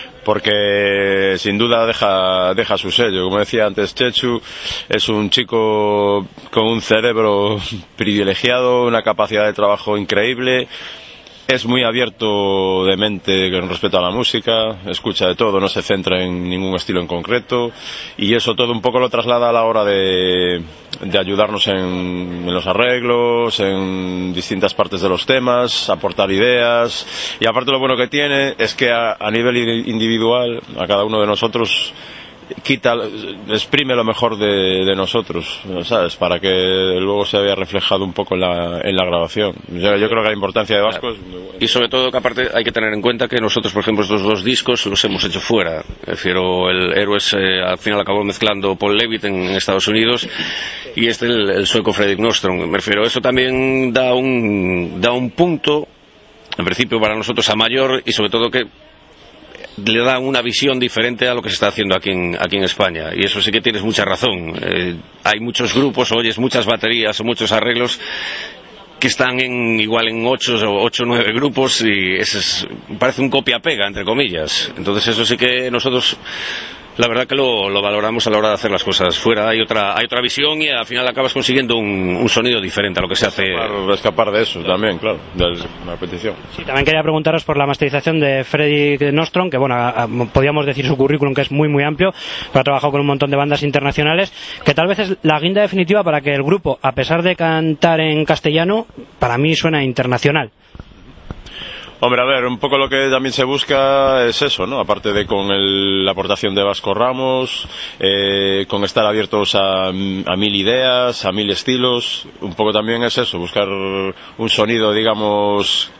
porque sin duda deja, deja su sello. Como decía antes Chechu, es un chico con un cerebro privilegiado, una capacidad de trabajo increíble. Es muy abierto de mente con respecto a la música, escucha de todo, no se centra en ningún estilo en concreto, y eso todo un poco lo traslada a la hora de, de ayudarnos en, en los arreglos, en distintas partes de los temas, aportar ideas, y aparte lo bueno que tiene es que a, a nivel individual, a cada uno de nosotros, quita, exprime lo mejor de, de nosotros, ¿sabes?, para que luego se vea reflejado un poco en la, en la grabación. Yo, yo creo que la importancia de Vasco es muy buena. Y sobre todo que aparte hay que tener en cuenta que nosotros, por ejemplo, estos dos discos los hemos hecho fuera. Refiero, el Héroes eh, al final acabó mezclando Paul Levitt en, en Estados Unidos, y este el, el sueco Fredrik Nostrom. Me refiero, eso también da un, da un punto, en principio para nosotros, a mayor, y sobre todo que le da una visión diferente a lo que se está haciendo aquí en, aquí en España, y eso sí que tienes mucha razón. Eh, hay muchos grupos, oyes muchas baterías o muchos arreglos que están en igual en ocho o ocho o nueve grupos, y eso es, parece un copia-pega, entre comillas. Entonces eso sí que nosotros, la verdad que lo, lo valoramos a la hora de hacer las cosas fuera. Hay otra hay otra visión, y al final acabas consiguiendo un, un sonido diferente a lo que se hace. Escapar, escapar de eso también, claro, de la petición. Sí, también quería preguntaros por la masterización de Fredrik Nostrom, que bueno, a, a, podríamos decir su currículum, que es muy muy amplio, pero ha trabajado con un montón de bandas internacionales, que tal vez es la guinda definitiva para que el grupo, a pesar de cantar en castellano, para mí suena internacional. Hombre, a ver, un poco lo que también se busca es eso, ¿no? Aparte de con el, la aportación de Vasco Ramos, eh, con estar abiertos a, a mil ideas, a mil estilos, un poco también es eso, buscar un sonido, digamos,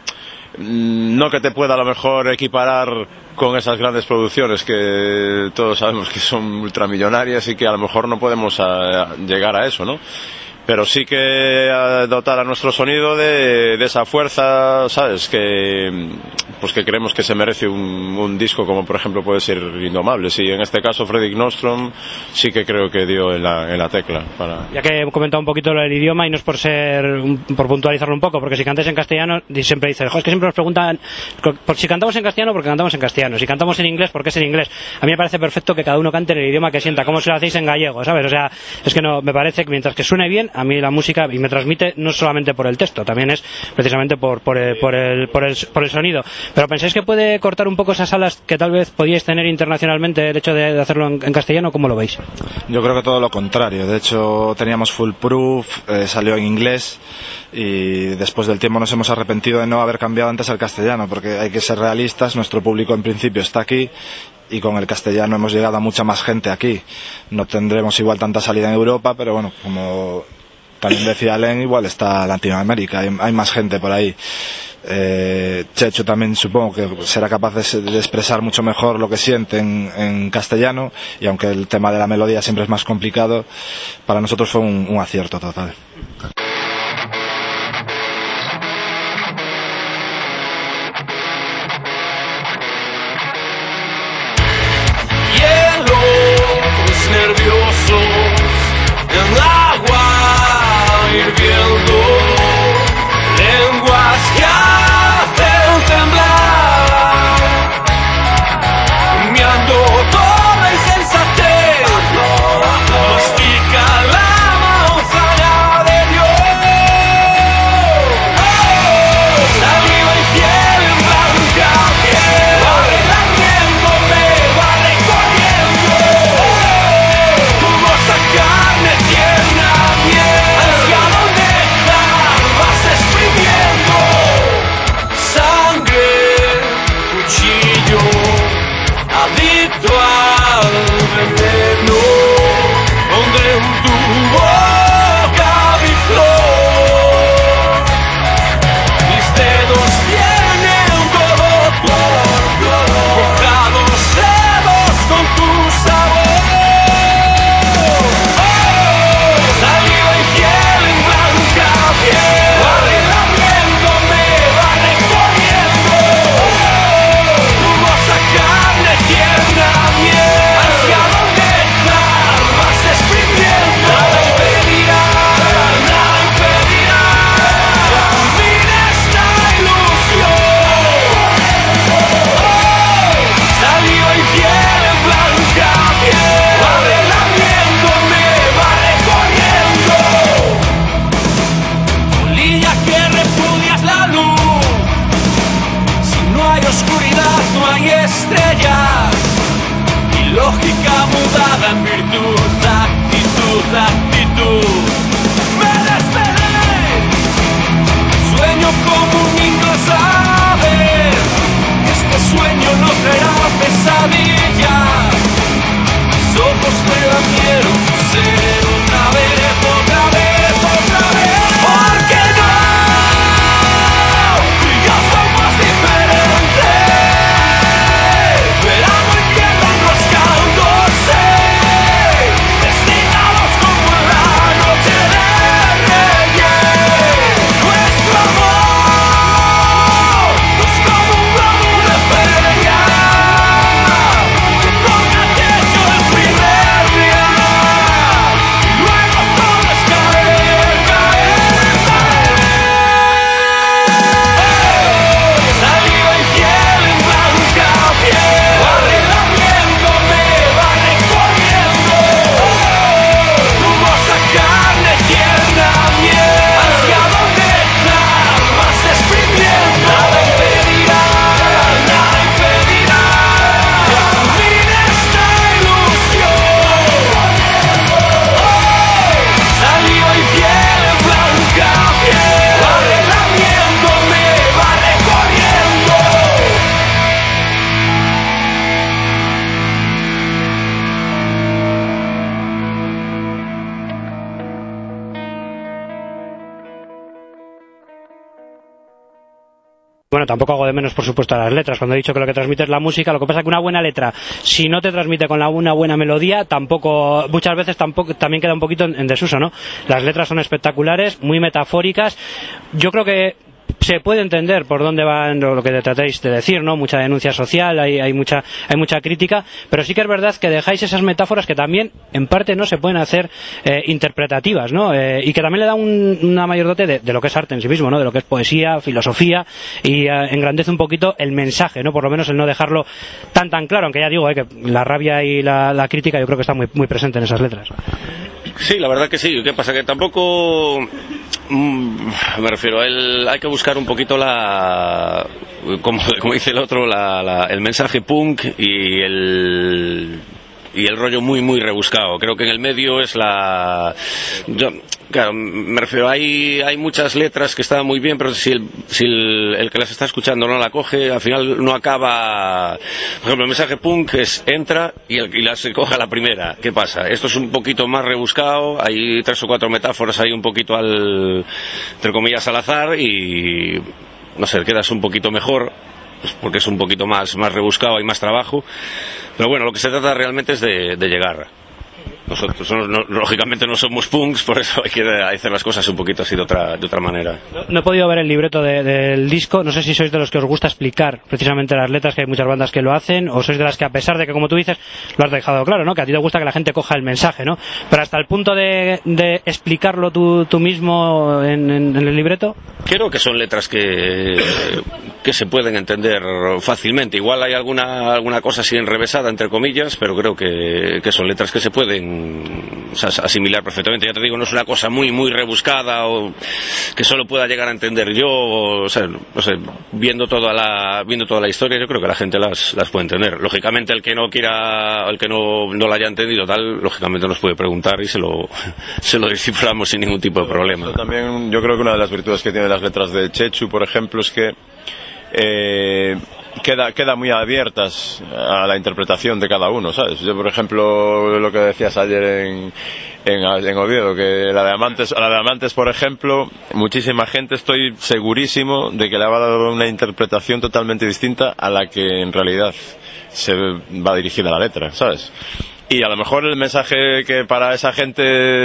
no que te pueda a lo mejor equiparar con esas grandes producciones que todos sabemos que son ultramillonarias y que a lo mejor no podemos a, a llegar a eso, ¿no? Pero sí que a dotar a nuestro sonido de, de esa fuerza, ¿sabes? Que pues que creemos que se merece un, un disco como por ejemplo puede ser Indomables, y en este caso Fredrik Nostrom sí que creo que dio en la, en la tecla para... Ya que he comentado un poquito lo del idioma, y no es por ser por puntualizarlo un poco, porque si cantáis en castellano siempre dices, es que siempre nos preguntan por si cantamos en castellano, porque cantamos en castellano, si cantamos en inglés, porque es en inglés. A mí me parece perfecto que cada uno cante en el idioma que sienta, como si lo hacéis en gallego, ¿sabes? O sea, es que no, me parece que mientras que suene bien, a mí la música, y me transmite no solamente por el texto, también es precisamente por, por, el, por, el, por, el, por el sonido. Pero ¿pensáis que puede cortar un poco esas alas que tal vez podíais tener internacionalmente el hecho de, de hacerlo en, en castellano? ¿Cómo lo veis? Yo creo que todo lo contrario. De hecho, teníamos Full Proof, eh, salió en inglés, y después del tiempo nos hemos arrepentido de no haber cambiado antes al castellano, porque hay que ser realistas, nuestro público en principio está aquí, y con el castellano hemos llegado a mucha más gente aquí. No tendremos igual tanta salida en Europa, pero bueno, como también decía Len, igual está Latinoamérica, hay, hay más gente por ahí. Eh, Chechu también supongo que será capaz de, de expresar mucho mejor lo que siente en, en castellano, y aunque el tema de la melodía siempre es más complicado, para nosotros fue un, un acierto total. Hielos nerviosos en el agua hirviendo, lenguas que hacen temblar, miando toda insensatez, mastica la manzana de Bueno, tampoco hago de menos, por supuesto, a las letras. Cuando he dicho que lo que transmite es la música, lo que pasa es que una buena letra, si no te transmite con la, una buena melodía, tampoco, muchas veces tampoco, también queda un poquito en, en desuso, ¿no? Las letras son espectaculares, muy metafóricas. Yo creo que se puede entender por dónde van lo que tratáis de decir, ¿no? Mucha denuncia social, hay, hay mucha hay mucha crítica, pero sí que es verdad que dejáis esas metáforas que también, en parte, no se pueden hacer eh, interpretativas, ¿no? Eh, y que también le da un, una mayor dote de, de lo que es arte en sí mismo, ¿no? De lo que es poesía, filosofía, y eh, engrandece un poquito el mensaje, ¿no? Por lo menos el no dejarlo tan tan claro, aunque ya digo, eh, que la rabia y la, la crítica yo creo que está muy, muy presente en esas letras. Sí, la verdad que sí. ¿Qué pasa? Que tampoco... Mm, me refiero, el, hay que buscar un poquito la... Como, como dice el otro, la, la, el mensaje punk y el... y el rollo muy muy rebuscado. Creo que en el medio es la... Yo, claro, me refiero, hay, hay muchas letras que están muy bien, pero si, el, si el, el que las está escuchando no la coge, al final no acaba... Por ejemplo, el mensaje punk es entra y, el, y la se coge a la primera. ¿Qué pasa? Esto es un poquito más rebuscado, hay tres o cuatro metáforas ahí un poquito al... entre comillas al azar y... no sé, quedas un poquito mejor, pues porque es un poquito más, más rebuscado, hay más trabajo. Pero bueno, lo que se trata realmente es de, de llegar. Nosotros, no, no, lógicamente, no somos punks, por eso hay que hacer las cosas un poquito así de otra, de otra manera. No, no he podido ver el libreto de, del disco, no sé si sois de los que os gusta explicar precisamente las letras, que hay muchas bandas que lo hacen, o sois de las que, a pesar de que, como tú dices, lo has dejado claro, ¿no? Que a ti te gusta que la gente coja el mensaje, ¿no? Pero hasta el punto de, de explicarlo tú, tú mismo en, en, en el libreto. Creo que son letras que, que se pueden entender fácilmente. Igual hay alguna, alguna cosa así enrevesada, entre comillas, pero creo que, que son letras que se pueden, o sea, asimilar perfectamente. Ya te digo, no es una cosa muy muy rebuscada o que solo pueda llegar a entender yo, o, o sea, no sé, viendo toda la viendo toda la historia, yo creo que la gente las, las puede entender. Lógicamente, el que no quiera, el que no, no la haya entendido tal, lógicamente nos puede preguntar y se lo se lo desciframos sin ningún tipo de problema. También yo creo que una de las virtudes que tienen las letras de Chechu, por ejemplo, es que eh, queda, queda muy abiertas a la interpretación de cada uno, ¿sabes? Yo, por ejemplo, lo que decías ayer en, en, en Oviedo, que la de Amantes, la de Amantes, por ejemplo, muchísima gente, estoy segurísimo de que le va a dar una interpretación totalmente distinta a la que en realidad se va dirigida la letra, ¿sabes? Y a lo mejor el mensaje que para esa gente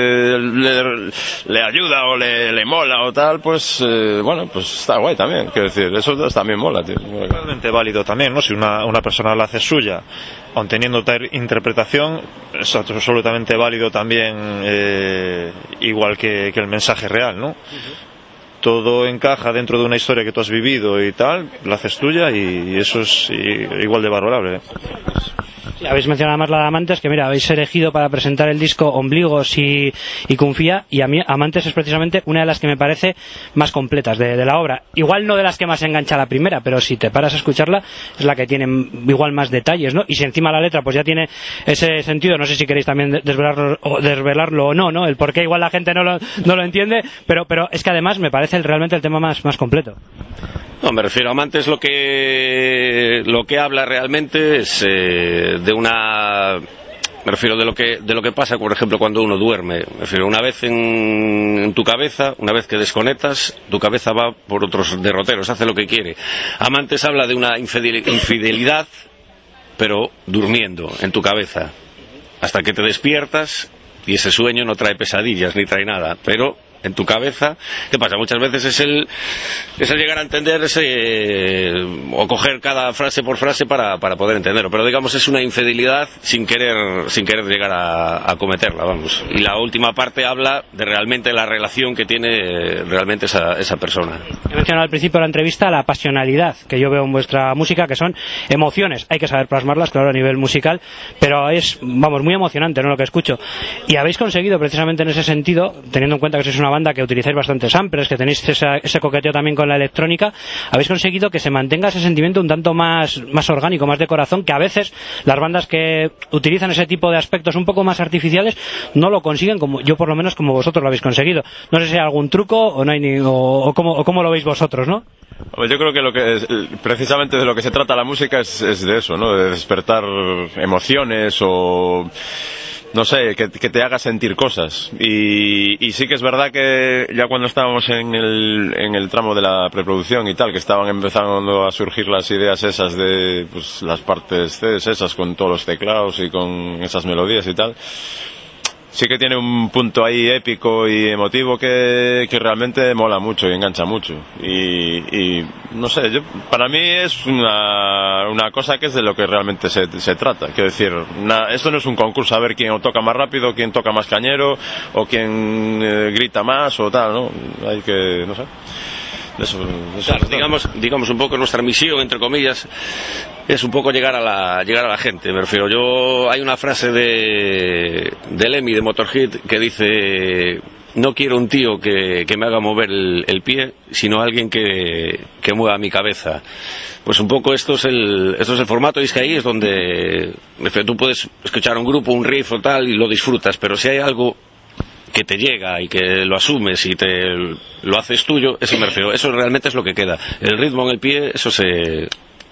le, le ayuda o le, le mola o tal, pues eh, bueno, pues está guay también. Quiero decir, eso también mola, tío. Totalmente válido también, ¿no? Si una, una persona la hace suya, aun teniendo tal interpretación, es absolutamente válido también, eh, igual que, que el mensaje real, ¿no? Uh-huh. Todo encaja dentro de una historia que tú has vivido y tal, la haces tuya y eso es igual de valorable, ¿eh? Sí, habéis mencionado además la de Amantes, que mira, habéis elegido para presentar el disco Ombligos y, y Confía, y a mí Amantes es precisamente una de las que me parece más completas de, de la obra. Igual no de las que más engancha la primera, pero si te paras a escucharla es la que tiene igual más detalles, ¿no? Y si encima la letra pues ya tiene ese sentido, no sé si queréis también desvelarlo o, desvelarlo o no, ¿no? El por qué igual la gente no lo, no lo entiende, pero, pero es que además me parece el, realmente el tema más, más completo. No, me refiero a Amantes, lo que lo que habla realmente es eh, de una... Me refiero de lo que de lo que pasa, por ejemplo, cuando uno duerme. Me refiero, una vez en, en tu cabeza, una vez que desconectas, tu cabeza va por otros derroteros, hace lo que quiere. Amantes habla de una infidelidad, pero durmiendo en tu cabeza, hasta que te despiertas y ese sueño no trae pesadillas ni trae nada, pero en tu cabeza, ¿qué pasa? Muchas veces es el es el llegar a entender ese, eh, o coger cada frase por frase para, para poder entenderlo, pero digamos es una infidelidad sin querer sin querer llegar a, a cometerla, vamos. Y la última parte habla de realmente la relación que tiene realmente esa, esa persona. He mencionado al principio de la entrevista la pasionalidad que yo veo en vuestra música, que son emociones, hay que saber plasmarlas, claro, a nivel musical, pero es, vamos, muy emocionante, ¿no?, lo que escucho. Y habéis conseguido precisamente en ese sentido, teniendo en cuenta que sois una banda que utilizáis bastantes samples, que tenéis esa, ese coqueteo también con la electrónica, habéis conseguido que se mantenga ese sentimiento un tanto más, más orgánico, más de corazón, que a veces las bandas que utilizan ese tipo de aspectos un poco más artificiales no lo consiguen, como yo por lo menos como vosotros lo habéis conseguido. No sé si hay algún truco o no hay ni, o, o, cómo, o cómo lo veis vosotros, ¿no? Yo creo que lo que es, precisamente de lo que se trata la música es, es de eso, ¿no? De despertar emociones o no sé, que, que te haga sentir cosas. Y, y sí que es verdad que ya cuando estábamos en el, en el tramo de la preproducción y tal, que estaban empezando a surgir las ideas esas de pues, las partes C esas con todos los teclados y con esas melodías y tal, sí que tiene un punto ahí épico y emotivo que, que realmente mola mucho y engancha mucho. Y, y no sé, yo, para mí es una, una cosa que es de lo que realmente se, se trata. Quiero decir, una, esto no es un concurso a ver quién toca más rápido, quién toca más cañero, o quién eh, grita más o tal, ¿no? Hay que, no sé. Eso, eso claro, digamos, digamos un poco nuestra misión, entre comillas, es un poco llegar a la llegar a la gente. Me refiero, yo hay una frase de de Lemmy de Motorhead que dice: no quiero un tío que, que me haga mover el, el pie, sino alguien que, que mueva mi cabeza. Pues un poco esto es el esto es el formato, y es que ahí es donde me refiero, tú puedes escuchar un grupo, un riff o tal y lo disfrutas, pero si hay algo que te llega y que lo asumes y te lo haces tuyo, eso me refiero, eso realmente es lo que queda. El ritmo en el pie, eso se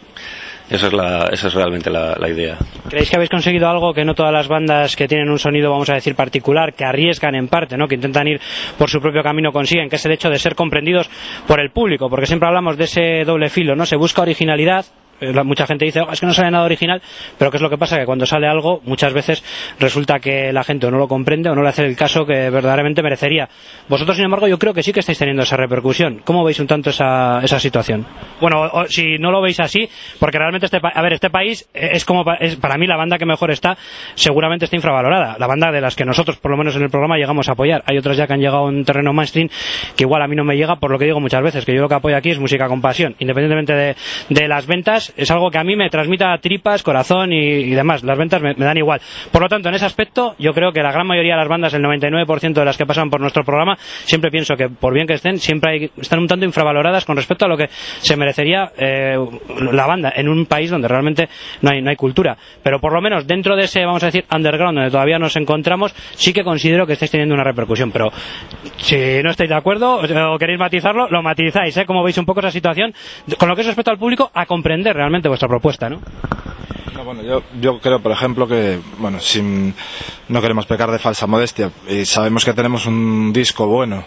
esa es la esa es realmente la, la idea. ¿Creéis que habéis conseguido algo que no todas las bandas que tienen un sonido, vamos a decir, particular, que arriesgan en parte, ¿no?, que intentan ir por su propio camino, consiguen, que es el hecho de ser comprendidos por el público? Porque siempre hablamos de ese doble filo, ¿no? Se busca originalidad. Mucha gente dice, oh, es que no sale nada original, pero ¿qué es lo que pasa? Que cuando sale algo, muchas veces resulta que la gente o no lo comprende o no le hace el caso que verdaderamente merecería. Vosotros, sin embargo, yo creo que sí que estáis teniendo esa repercusión. ¿Cómo veis un tanto esa, esa situación? Bueno, o, si no lo veis así, porque realmente este, a ver, este país es como, es, para mí la banda que mejor está, seguramente está infravalorada. La banda de las que nosotros, por lo menos en el programa, llegamos a apoyar. Hay otras ya que han llegado a un terreno mainstream que igual a mí no me llega, por lo que digo muchas veces, que yo lo que apoyo aquí es música con pasión. Independientemente de, de las ventas, es algo que a mí me transmita tripas, corazón y, y demás. Las ventas me, me dan igual. Por lo tanto, en ese aspecto, yo creo que la gran mayoría de las bandas, el noventa y nueve por ciento de las que pasan por nuestro programa, siempre pienso que, por bien que estén, siempre hay, están un tanto infravaloradas con respecto a lo que se merecería eh, la banda en un país donde realmente no hay, no hay cultura. Pero por lo menos dentro de ese, vamos a decir, underground, donde todavía nos encontramos, sí que considero que estáis teniendo una repercusión. Pero si no estáis de acuerdo o queréis matizarlo, lo matizáis, ¿eh? Como veis un poco esa situación, con lo que es respecto al público, a comprender realmente vuestra propuesta, ¿no? No, bueno, yo, yo creo, por ejemplo, que, bueno, sin, no queremos pecar de falsa modestia y sabemos que tenemos un disco bueno.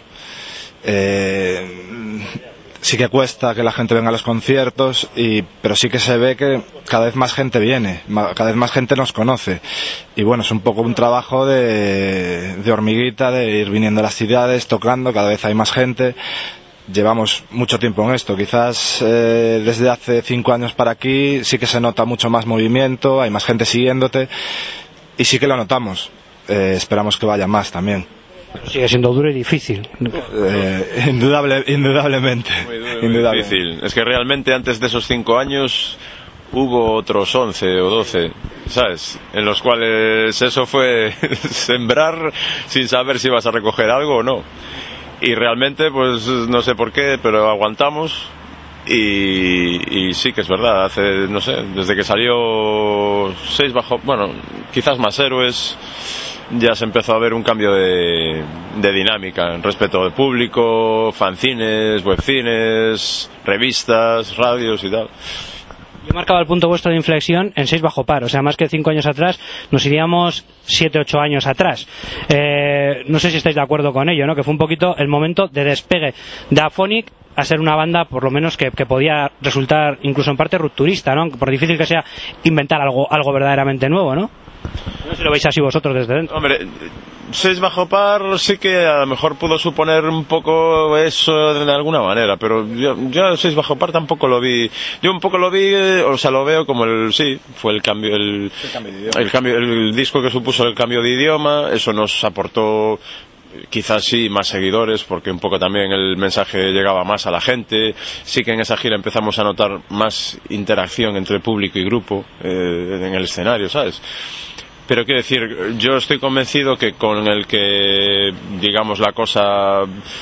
Eh, sí que cuesta que la gente venga a los conciertos, y, pero sí que se ve que cada vez más gente viene, cada vez más gente nos conoce. Y bueno, es un poco un trabajo de, de hormiguita, de ir viniendo a las ciudades, tocando, cada vez hay más gente. Llevamos mucho tiempo en esto, quizás eh, desde hace cinco años para aquí sí que se nota mucho más movimiento, hay más gente siguiéndote y sí que lo notamos. Eh, esperamos que vaya más también. Sigue siendo duro y difícil. Eh, indudable, indudablemente. Muy duro, muy indudable. difícil. Es que realmente antes de esos cinco años hubo otros once o doce, ¿sabes? En los cuales eso fue sembrar sin saber si vas a recoger algo o no. Y realmente, pues no sé por qué, pero aguantamos. Y, y sí que es verdad, hace, no sé, desde que salió seis bajo, bueno, quizás más héroes, ya se empezó a ver un cambio de, de dinámica respecto al público, fanzines, webcines, revistas, radios y tal. Yo marcaba el punto vuestro de inflexión en seis bajo par, o sea, más que cinco años atrás, nos iríamos siete, ocho años atrás. Eh, no sé si estáis de acuerdo con ello, ¿no? Que fue un poquito el momento de despegue de Aphonic a ser una banda, por lo menos, que, que podía resultar incluso en parte rupturista, ¿no? Por difícil que sea inventar algo, algo verdaderamente nuevo, ¿no? No sé si lo veis así vosotros desde dentro. Hombre, seis bajo par sí que a lo mejor pudo suponer un poco eso de alguna manera, pero yo, yo seis bajo par tampoco lo vi. Yo un poco lo vi, o sea, lo veo como el, sí, fue el cambio, el, el cambio de idioma. El cambio, el disco que supuso el cambio de idioma, eso nos aportó quizás sí más seguidores, porque un poco también el mensaje llegaba más a la gente. Sí que en esa gira empezamos a notar más interacción entre público y grupo eh, en el escenario, ¿sabes? Pero quiero decir, yo estoy convencido que con el que, digamos, la cosa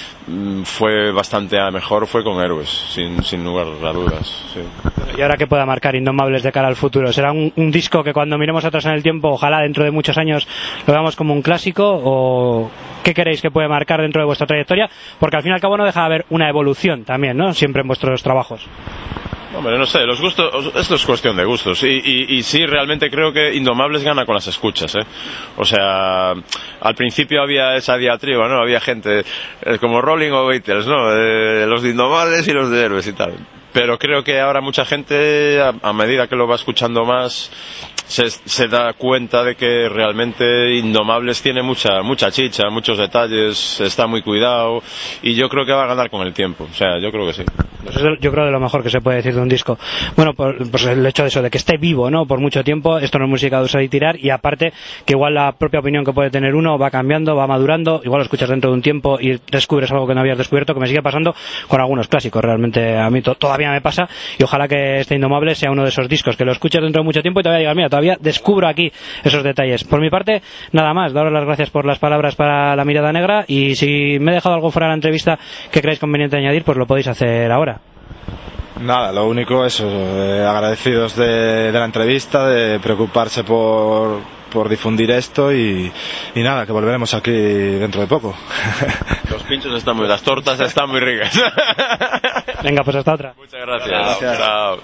fue bastante a mejor fue con Héroes, sin, sin lugar a dudas. Sí. ¿Y ahora qué pueda marcar Indomables de cara al futuro? ¿Será un, un disco que cuando miremos atrás en el tiempo, ojalá dentro de muchos años lo veamos como un clásico? ¿O qué queréis que puede marcar dentro de vuestra trayectoria? Porque al fin y al cabo no deja de haber una evolución también, ¿no? Siempre en vuestros trabajos. Hombre, no sé, los gustos, esto es cuestión de gustos y, y, y sí, realmente creo que Indomables gana con las escuchas, ¿eh? O sea, al principio había esa diatriba, ¿no? Había gente eh, como Rolling o Beatles, ¿no? Eh, los de Indomables y los de Héroes y tal. Pero creo que ahora mucha gente, a, a medida que lo va escuchando más, se, se da cuenta de que realmente Indomables tiene mucha mucha chicha, muchos detalles, está muy cuidado y yo creo que va a ganar con el tiempo. O sea, yo creo que sí. Pues es yo creo de lo mejor que se puede decir de un disco. Bueno, por, pues el hecho de eso, de que esté vivo, ¿no? Por mucho tiempo, esto no es música de usar y tirar, y aparte que igual la propia opinión que puede tener uno va cambiando, va madurando, igual lo escuchas dentro de un tiempo y descubres algo que no habías descubierto, que me sigue pasando con algunos clásicos, realmente a mí to- todavía me pasa, y ojalá que este Indomable sea uno de esos discos que lo escuches dentro de mucho tiempo y todavía digas, mira, todavía descubro aquí esos detalles. Por mi parte, nada más, daros las gracias por las palabras para La Mirada Negra, y si me he dejado algo fuera de la entrevista que creáis conveniente añadir, pues lo podéis hacer ahora. Nada, lo único eso, eh, agradecidos de, de la entrevista, de preocuparse por, por difundir esto y, y nada, que volveremos aquí dentro de poco. Los pinchos están muy, las tortas están muy ricas. Venga, pues hasta otra. Muchas gracias. Gracias. Chao.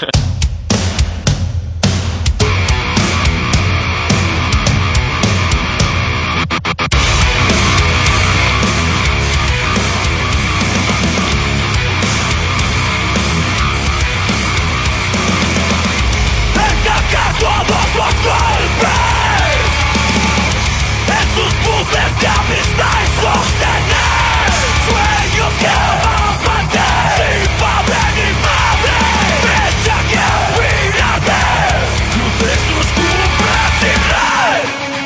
En tus bucles de amistad y sostener sueños que van a mantener sin padre ni madre. Fecha que aspírate, cruces tus cumbres sin red.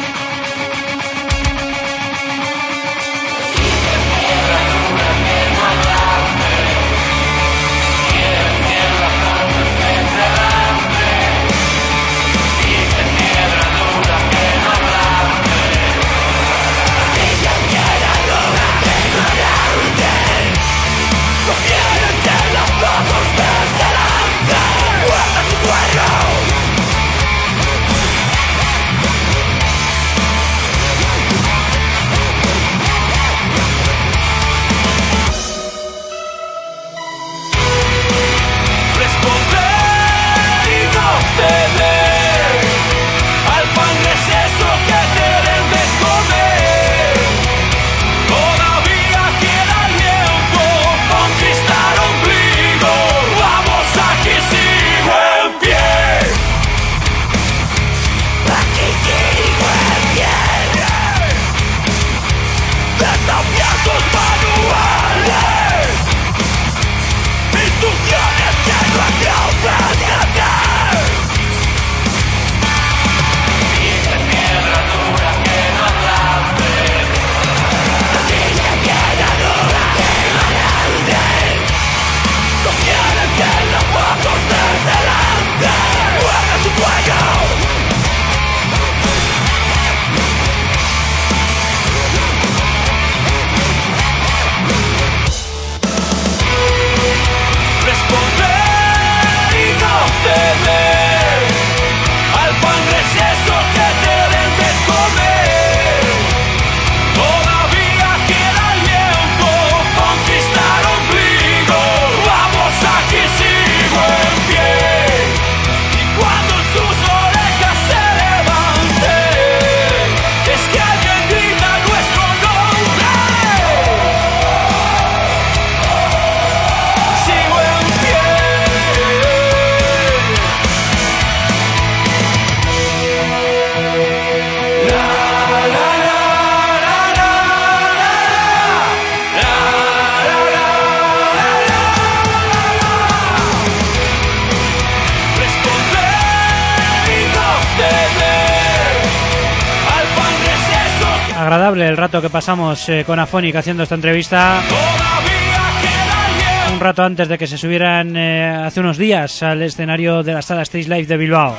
Agradable el rato que pasamos eh, con Afonic haciendo esta entrevista. Un rato antes de que se subieran eh, hace unos días al escenario de la sala Stage Live de Bilbao.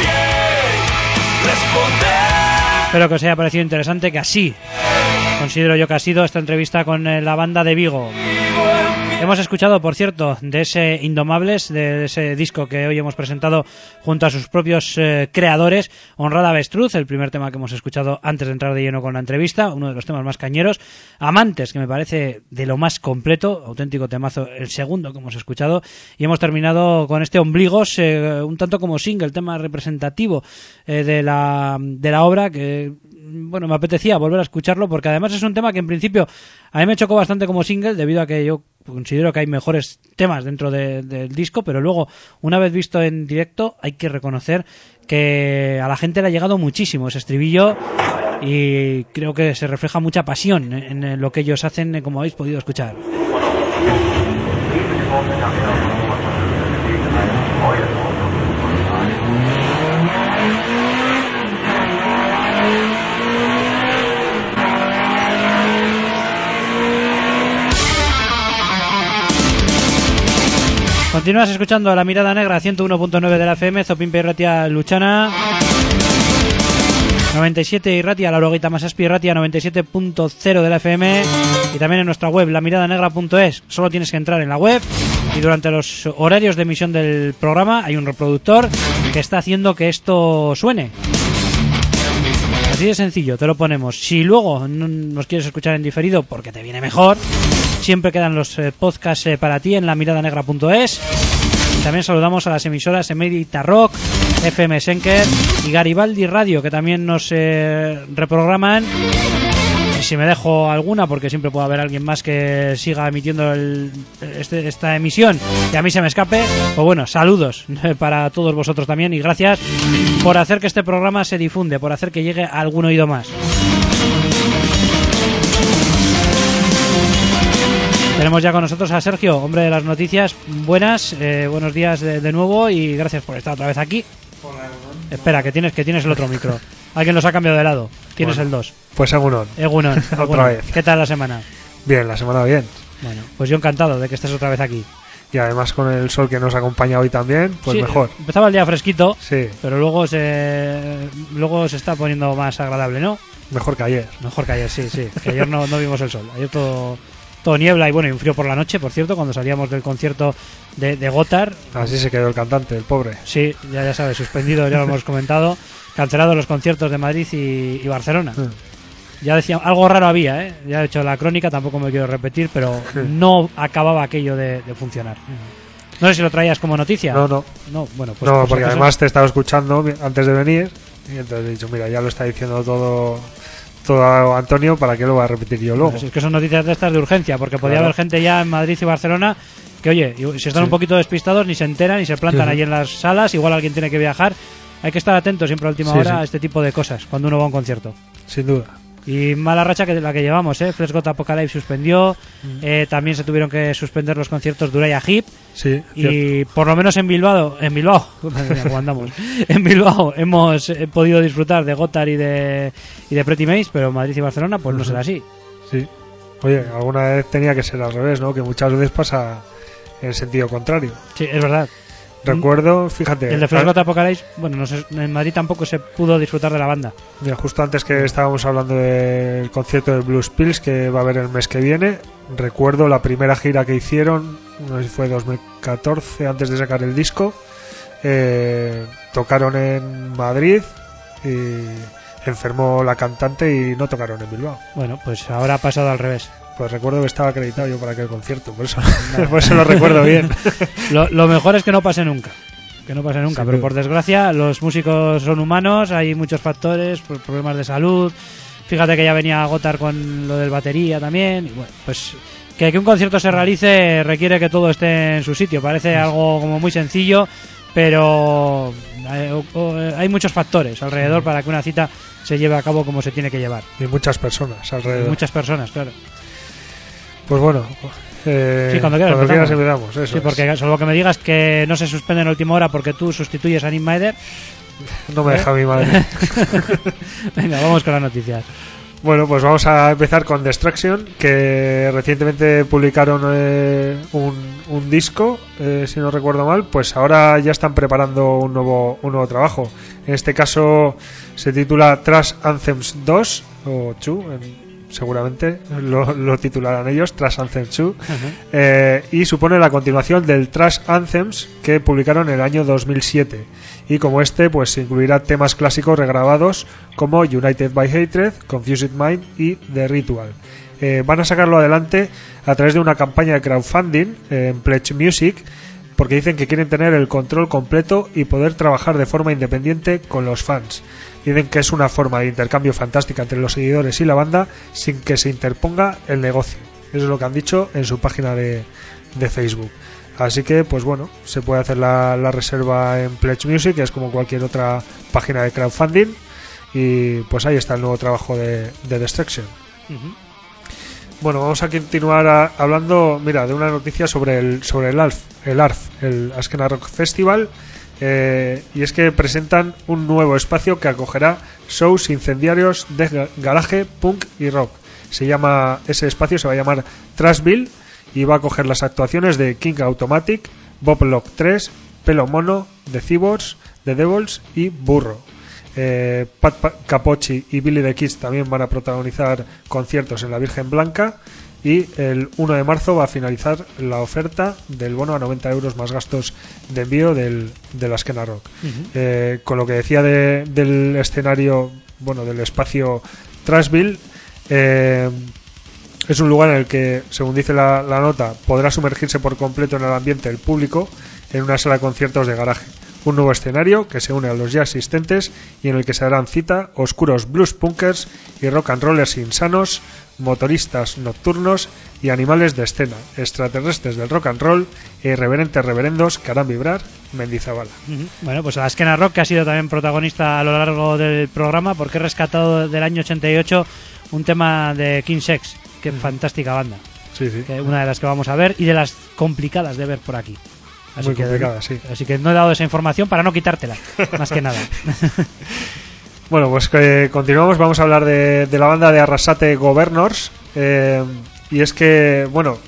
Espero que os haya parecido interesante, que así considero yo que ha sido esta entrevista con eh, la banda de Vigo. Hemos escuchado, por cierto, de ese Indomables, de ese disco que hoy hemos presentado junto a sus propios eh, creadores, Honrada Avestruz, el primer tema que hemos escuchado antes de entrar de lleno con la entrevista, uno de los temas más cañeros. Amantes, que me parece de lo más completo, auténtico temazo, el segundo que hemos escuchado. Y hemos terminado con este Ombligos, eh, un tanto como single, tema representativo eh, de la de la obra, que bueno, me apetecía volver a escucharlo porque además es un tema que en principio a mí me chocó bastante como single debido a que yo considero que hay mejores temas dentro de, del disco, pero luego, una vez visto en directo, hay que reconocer que a la gente le ha llegado muchísimo ese estribillo y creo que se refleja mucha pasión en, en lo que ellos hacen, como habéis podido escuchar. Continúas escuchando La Mirada Negra, ciento uno punto nueve de la F M, Zopimpe y Ratia Luchana, noventa y siete y Ratia, La Loguita Masaspi y Ratia, noventa y siete punto cero de la F M, y también en nuestra web, lamiradanegra punto es. Solo tienes que entrar en la web y durante los horarios de emisión del programa hay un reproductor que está haciendo que esto suene. Así de sencillo, te lo ponemos. Si luego no nos quieres escuchar en diferido porque te viene mejor, siempre quedan los eh, podcasts eh, para ti en lamiradanegra punto es. Y también saludamos a las emisoras Emerita Rock, F M Senker y Garibaldi Radio, que también nos eh, reprograman. Y si me dejo alguna, porque siempre puede haber alguien más que siga emitiendo el, este, esta emisión y a mí se me escape, pues bueno, saludos para todos vosotros también y gracias por hacer que este programa se difunde, por hacer que llegue a algún oído más. Tenemos ya con nosotros a Sergio, hombre de las noticias. Buenas, eh, buenos días de, de nuevo y gracias por estar otra vez aquí. Espera, que tienes que tienes el otro micro. Alguien los ha cambiado de lado. Tienes bueno, el dos. Pues Egunon. Egunon. Otra Egunon. vez. ¿Qué tal la semana? Bien, la semana bien. Bueno, pues yo encantado de que estés otra vez aquí. Y además con el sol que nos acompaña hoy también, pues sí, mejor. Empezaba el día fresquito, sí, pero luego se luego se está poniendo más agradable, ¿no? Mejor que ayer. Mejor que ayer, sí, sí. Que ayer no, no vimos el sol. Ayer todo... todo niebla y bueno, y un frío por la noche, por cierto, cuando salíamos del concierto de, de Gotthard. Así se quedó el cantante, el pobre. Sí, ya, ya sabes, suspendido, ya lo hemos comentado, cancelados los conciertos de Madrid y, y Barcelona. Sí. Ya decía, algo raro había, ¿eh? Ya he hecho la crónica, tampoco me quiero repetir, pero sí, no acababa aquello de, de funcionar. No sé si lo traías como noticia. No, no. No, bueno, pues, no pues porque entonces... además te estaba escuchando antes de venir y entonces he dicho, mira, ya lo está diciendo todo... todo Antonio, ¿para qué lo va a repetir yo luego? Pues es que son noticias de estas de urgencia, porque podía claro. haber gente ya en Madrid y Barcelona que, oye, si están sí. un poquito despistados ni se enteran ni se plantan sí. allí en las salas, igual alguien tiene que viajar. Hay que estar atento siempre a última sí, hora sí. a este tipo de cosas cuando uno va a un concierto. Sin duda. Y mala racha que la que llevamos, ¿eh? Flash God Apocalypse suspendió, mm. eh, también se tuvieron que suspender los conciertos de Uriah Heep. Sí, y cierto. Por lo menos en Bilbao, en Bilbao, ¿cómo andamos? En Bilbao hemos eh, podido disfrutar de Gotthard y de y de Pretty Maze, pero Madrid y Barcelona pues uh-huh. no será así. Sí. Oye, alguna vez tenía que ser al revés, ¿no? Que muchas veces pasa en sentido contrario. Sí, es verdad. Recuerdo, fíjate... El de Flash God Apocalypse, bueno, no sé, en Madrid tampoco se pudo disfrutar de la banda. Mira, justo antes que estábamos hablando del concierto de Blues Pills, que va a haber el mes que viene, recuerdo la primera gira que hicieron, no sé si fue dos mil catorce, antes de sacar el disco, eh, tocaron en Madrid y enfermó la cantante y no tocaron en Bilbao. Bueno, pues ahora ha pasado al revés. Pues recuerdo que estaba acreditado yo para aquel concierto, por eso, por eso lo recuerdo bien. Lo, lo mejor es que no pase nunca, que no pase nunca, sí, pero por desgracia los músicos son humanos, hay muchos factores, problemas de salud. Fíjate que ya venía Gotthard con lo del batería también, y bueno, pues que, que un concierto se realice requiere que todo esté en su sitio. Parece algo como muy sencillo, pero hay, hay muchos factores alrededor para que una cita se lleve a cabo como se tiene que llevar. Y muchas personas alrededor. Y muchas personas, claro. Pues bueno, eh, sí, cuando quieras, cuando quieras empezamos. Eso sí, porque es. Salvo que me digas que no se suspende en última hora porque tú sustituyes a Nick Maider. No me ¿Eh? deja mi madre. Venga, vamos con las noticias. Bueno, pues vamos a empezar con Destruction, que recientemente publicaron eh, un, un disco, eh, si no recuerdo mal. Pues ahora ya están preparando un nuevo, un nuevo trabajo. En este caso se titula Trash Anthems dos, o dos, en seguramente lo, lo titularán ellos, Trash Anthems dos, uh-huh. eh, y supone la continuación del Trash Anthems que publicaron en el año dos mil siete, y como este pues incluirá temas clásicos regrabados como United by Hatred, Confused Mind y The Ritual. Eh, van a sacarlo adelante a través de una campaña de crowdfunding eh, en Pledge Music, porque dicen que quieren tener el control completo y poder trabajar de forma independiente con los fans. Dicen que es una forma de intercambio fantástica entre los seguidores y la banda sin que se interponga el negocio. Eso es lo que han dicho en su página de, de Facebook. Así que, pues bueno, se puede hacer la, la reserva en Pledge Music, que es como cualquier otra página de crowdfunding. Y pues ahí está el nuevo trabajo de, de Destruction. Uh-huh. Bueno, vamos a continuar a, hablando, mira, de una noticia sobre el sobre el A R F, el A R F, el Askena Rock Festival. Eh, y es que presentan un nuevo espacio que acogerá shows incendiarios de garaje, punk y rock. Se llama ese espacio se va a llamar Trashville y va a acoger las actuaciones de King Automatic, Bob Lock tres, Pelo Mono, The Cyborgs, The Devils y Burro. Eh, Pat Capocci y Billy the Kids también van a protagonizar conciertos en la Virgen Blanca. Y el uno de marzo va a finalizar la oferta del bono a noventa euros más gastos de envío del, del Askena Rock. Uh-huh. Eh, con lo que decía de, del escenario, bueno, del espacio Trashville, eh, es un lugar en el que, según dice la, la nota, podrá sumergirse por completo en el ambiente del público en una sala de conciertos de garaje. Un nuevo escenario que se une a los ya existentes y en el que se darán cita oscuros blues punkers y rock and rollers insanos, motoristas nocturnos y animales de escena, extraterrestres del rock and roll e irreverentes reverendos que harán vibrar Mendizabala. Uh-huh. Bueno, pues Askena Rock, que ha sido también protagonista a lo largo del programa, porque he rescatado del año ochenta y ocho un tema de King Sex, que uh-huh. fantástica banda. Sí, sí. Que una de las que vamos a ver y de las complicadas de ver por aquí. Así Muy que, complicada, sí. Así que no he dado esa información para no quitártela, más que nada. Bueno, pues eh, continuamos. Vamos a hablar de, de la banda de Arrasate Governors. Eh, y es que, bueno,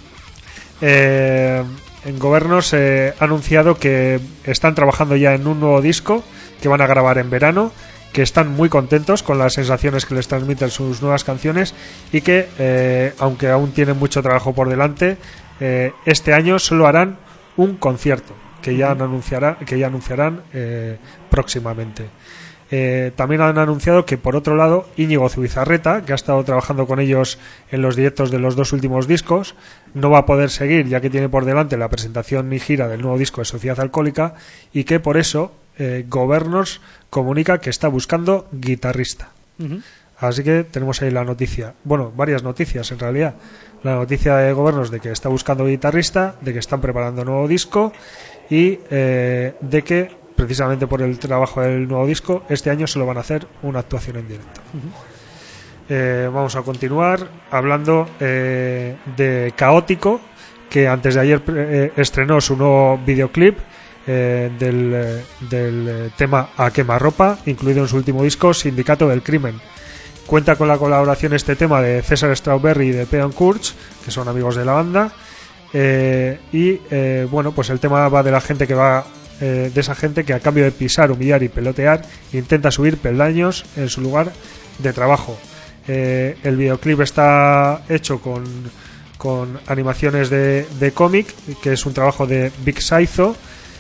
eh, en Governors eh, ha anunciado que están trabajando ya en un nuevo disco que van a grabar en verano, que están muy contentos con las sensaciones que les transmiten sus nuevas canciones y que, eh, aunque aún tienen mucho trabajo por delante, eh, este año solo harán un concierto que ya anunciará, que ya anunciarán eh, próximamente. Eh, también han anunciado que, por otro lado, Íñigo Zubizarreta, que ha estado trabajando con ellos en los directos de los dos últimos discos, no va a poder seguir, ya que tiene por delante la presentación y gira del nuevo disco de Sociedad Alcohólica, y que por eso eh, Governors comunica que está buscando guitarrista. Uh-huh. Así que tenemos ahí la noticia, bueno, varias noticias en realidad. La noticia de Governors de que está buscando guitarrista, de que están preparando un nuevo disco y eh, de que, precisamente por el trabajo del nuevo disco, este año solo van a hacer una actuación en directo. Uh-huh. Eh, vamos a continuar hablando eh, de Caótico, que antes de ayer eh, estrenó su nuevo videoclip eh, del, eh, del eh, tema A Quemarropa, incluido en su último disco, Sindicato del Crimen. Cuenta con la colaboración este tema de César Strawberry y de Peon Kurtz, que son amigos de la banda. Eh, y eh, bueno, pues el tema va de la gente que va eh, de esa gente que, a cambio de pisar, humillar y pelotear, intenta subir peldaños en su lugar de trabajo. Eh, el videoclip está hecho con, con animaciones de, de cómic, que es un trabajo de Big Saizo.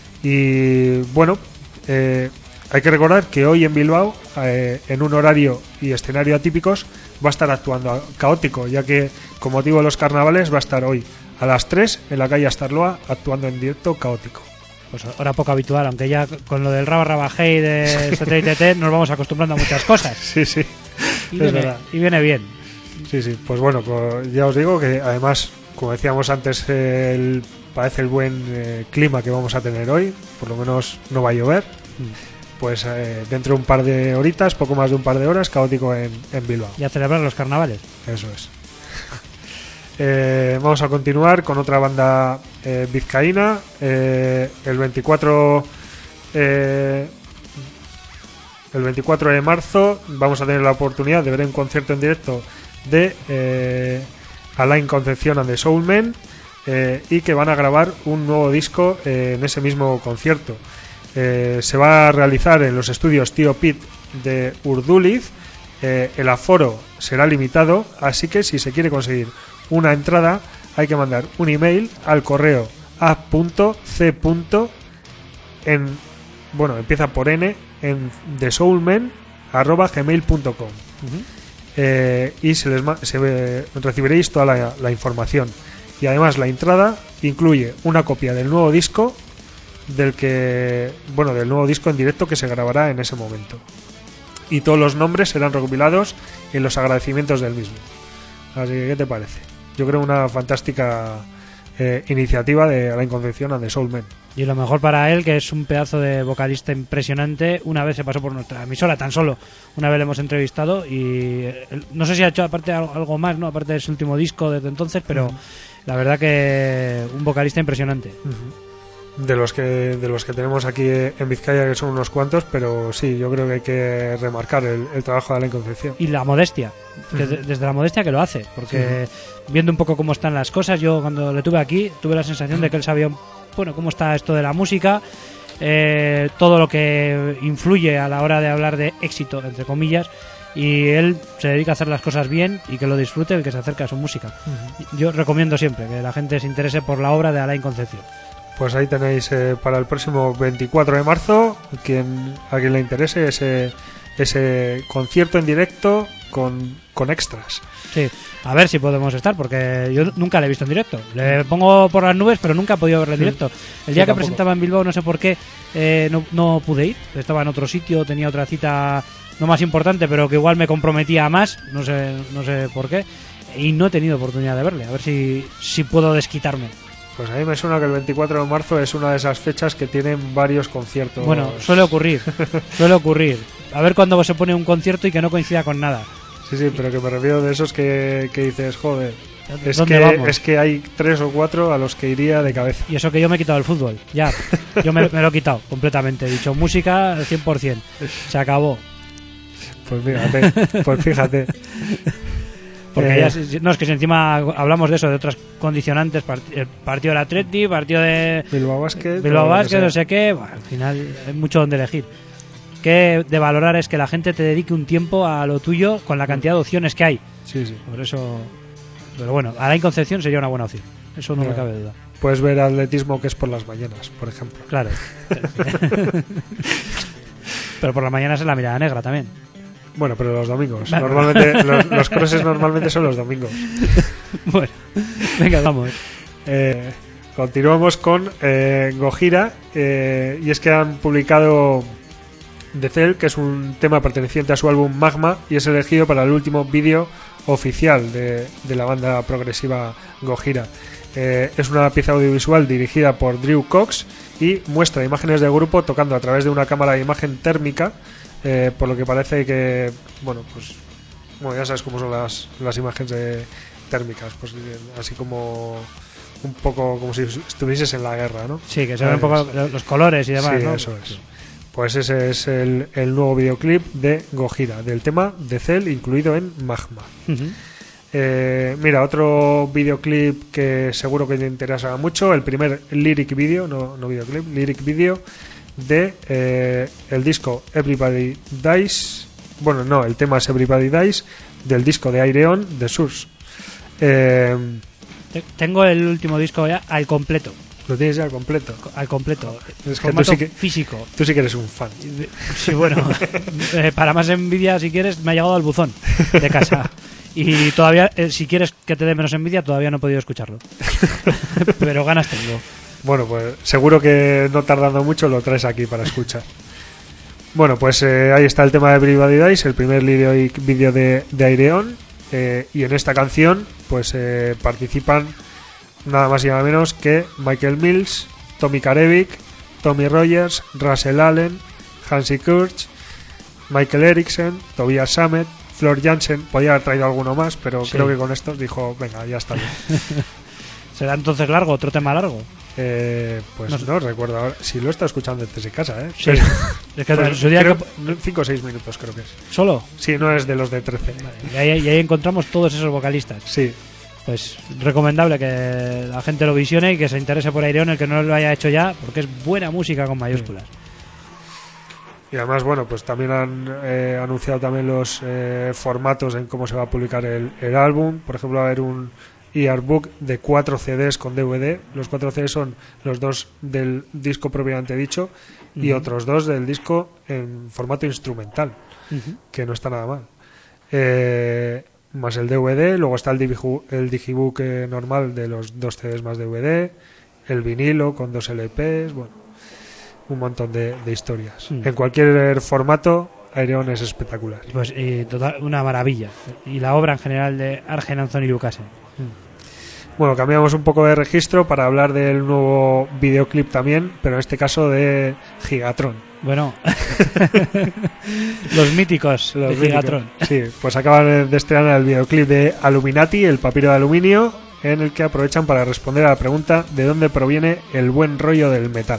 Y bueno, eh, hay que recordar que hoy en Bilbao, eh, en un horario y escenario atípicos, va a estar actuando Caótico, ya que con motivo de los carnavales va a estar hoy a las tres en la calle Astarloa actuando en directo Caótico. Pues hora poco habitual, aunque ya con lo del Raba Rabajé y de Satélite T nos vamos acostumbrando a muchas cosas. Sí, sí, y viene, verdad. Y viene bien. Sí, sí, pues bueno, pues ya os digo que además, como decíamos antes, el, parece el buen eh, clima que vamos a tener hoy, por lo menos no va a llover. Mm. Pues eh, dentro de un par de horitas, poco más de un par de horas, Caótico en, en Bilbao. Y a celebrar los carnavales. Eso es. eh, vamos a continuar con otra banda eh, vizcaína. Eh, el veinticuatro eh, el veinticuatro de marzo vamos a tener la oportunidad de ver un concierto en directo de eh, Alain Concepción and the Soulmen, eh, y que van a grabar un nuevo disco eh, en ese mismo concierto. Eh, se va a realizar en los estudios Tío Pit de Urduliz. Eh, el aforo será limitado, así que si se quiere conseguir una entrada hay que mandar un email al correo a punto c punto en bueno empieza por n en thesoulmen arroba gmail punto com. Uh-huh. eh, y se les se, eh, recibiréis toda la, la información, y además la entrada incluye una copia del nuevo disco del que bueno del nuevo disco en directo que se grabará en ese momento, y todos los nombres serán recopilados en los agradecimientos del mismo. Así que, ¿qué te parece? Yo creo una fantástica eh, iniciativa de Alain Concepción and the Soul Men. Y lo mejor para él, que es un pedazo de vocalista impresionante. Una vez se pasó por nuestra emisora, tan solo una vez le hemos entrevistado, y eh, no sé si ha hecho aparte algo más, no, aparte de su último disco desde entonces, pero uh-huh. la verdad que un vocalista impresionante. Uh-huh. De los que de los que tenemos aquí en Vizcaya, que son unos cuantos, pero sí, yo creo que hay que remarcar el, el trabajo de Alain Concepción. Y la modestia, que uh-huh. desde la modestia que lo hace, porque uh-huh. viendo un poco cómo están las cosas, yo cuando le tuve aquí tuve la sensación uh-huh. de que él sabía bueno cómo está esto de la música, eh, todo lo que influye a la hora de hablar de éxito, entre comillas, y él se dedica a hacer las cosas bien y que lo disfrute el que se acerca a su música. Uh-huh. Yo recomiendo siempre que la gente se interese por la obra de Alain Concepción. Pues ahí tenéis eh, para el próximo veinticuatro de marzo, quien, a quien le interese ese, ese concierto en directo con, con extras. Sí, a ver si podemos estar, porque yo nunca le he visto en directo. Le pongo por las nubes, pero nunca he podido verle en directo. El día que presentaba en Bilbao, no sé por qué, eh, no, no pude ir. Estaba en otro sitio, tenía otra cita no más importante, pero que igual me comprometía más, no sé, no sé por qué, y no he tenido oportunidad de verle. A ver si, si puedo desquitarme. Pues a mí me suena que el veinticuatro de marzo es una de esas fechas que tienen varios conciertos. Bueno, suele ocurrir, suele ocurrir. A ver cuándo se pone un concierto y que no coincida con nada. Sí, sí, pero que me refiero de esos que, que dices, joder, es que, vamos? es que hay tres o cuatro a los que iría de cabeza. Y eso que yo me he quitado el fútbol, ya, yo me, me lo he quitado completamente. He dicho, música al cien por ciento, se acabó. Pues fíjate, pues fíjate. Porque eh, ya, no, es que si encima hablamos de eso, de otras condicionantes, part, el partido del Atleti, partido de Bilbao Basket, Bilbao Basket, no sé qué, bueno, al final hay mucho donde elegir. Que de valorar es que la gente te dedique un tiempo a lo tuyo con la cantidad de opciones que hay. Sí, sí. Por eso, pero bueno, Alain Concepción sería una buena opción, eso no me cabe duda. Puedes ver atletismo, que es por las mañanas, por ejemplo. Claro. Pero por las mañanas es la mirada negra también. Bueno, pero los domingos. Normalmente los, los crosses normalmente son los domingos. Bueno, venga, vamos. Eh, continuamos con eh, Gojira, eh, y es que han publicado The Cell, que es un tema perteneciente a su álbum Magma, y es elegido para el último vídeo oficial de, de la banda progresiva Gojira. Eh, es una pieza audiovisual dirigida por Drew Cox y muestra imágenes del grupo tocando a través de una cámara de imagen térmica. Eh, por lo que parece que, bueno, pues bueno, ya sabes cómo son las, las imágenes de, térmicas, pues así como un poco como si estuvieses en la guerra, ¿no? Sí, que se ven un poco los colores y demás, sí, ¿no? Eso es. Pues ese es el, el nuevo videoclip de Gojira, del tema de Cell, incluido en Magma. Uh-huh. Eh, mira, otro videoclip que seguro que te interesa mucho, el primer lyric video, no, no videoclip, lyric video de eh, el disco Everybody Dies. Bueno, no, el tema es Everybody Dies del disco de Aireon, The Source. Eh, Tengo el último disco ya al completo. ¿Lo tienes ya al completo? Al completo. Es que tú sí que, físico. Tú sí que eres un fan. Sí, bueno. eh, para más envidia, si quieres, me ha llegado al buzón de casa. Y todavía, eh, si quieres que te dé menos envidia, todavía no he podido escucharlo. Pero ganas tengo. Bueno, pues seguro que no tardando mucho lo traes aquí para escuchar. Bueno, pues eh, ahí está el tema de Everybody Dies, el primer vídeo de, de Aireon. Eh, y en esta canción pues eh, participan nada más y nada menos que Michael Mills, Tommy Karevik, Tommy Rogers, Russell Allen, Hansi Kurz, Michael Eriksen, Tobias Sammet, Flor Jansen. Podía haber traído alguno más, pero sí, creo que con estos dijo, venga, ya está bien. ¿Será entonces largo? ¿Otro tema largo? Eh, pues no, no recuerdo ahora. Si lo está escuchando desde casa, ¿eh? Sí. Pero, es que pues, su día creo, que... cinco o seis minutos creo que es. ¿Solo? Sí, no es de los de trece. Vale. Y, ahí, y ahí encontramos todos esos vocalistas. Sí. Pues recomendable que la gente lo visione y que se interese por Aireon, el que no lo haya hecho ya, porque es buena música con mayúsculas. Y además, bueno, pues también han eh, anunciado también los eh, formatos en cómo se va a publicar el, el álbum. Por ejemplo, va a haber un e-artbook de cuatro C Ds con D V D. Los cuatro C Ds son los dos del disco propiamente dicho y Uh-huh. otros dos del disco en formato instrumental, Uh-huh. que no está nada mal. Eh, más el D V D, luego está el, Digibook, el Digibook eh, normal de los dos C Ds más D V D, el vinilo con dos L Ps, bueno, un montón de, de historias. Mm. En cualquier formato, Ayreon es espectacular. Pues y total, una maravilla. Y la obra en general de Arjen Anthony Lucassen. Bueno, cambiamos un poco de registro para hablar del nuevo videoclip también, pero en este caso de Gigatron. Bueno, los míticos Los de míticos. Gigatron. Sí, pues acaban de estrenar el videoclip de Aluminati, el papiro de aluminio, en el que aprovechan para responder a la pregunta de dónde proviene el buen rollo del metal.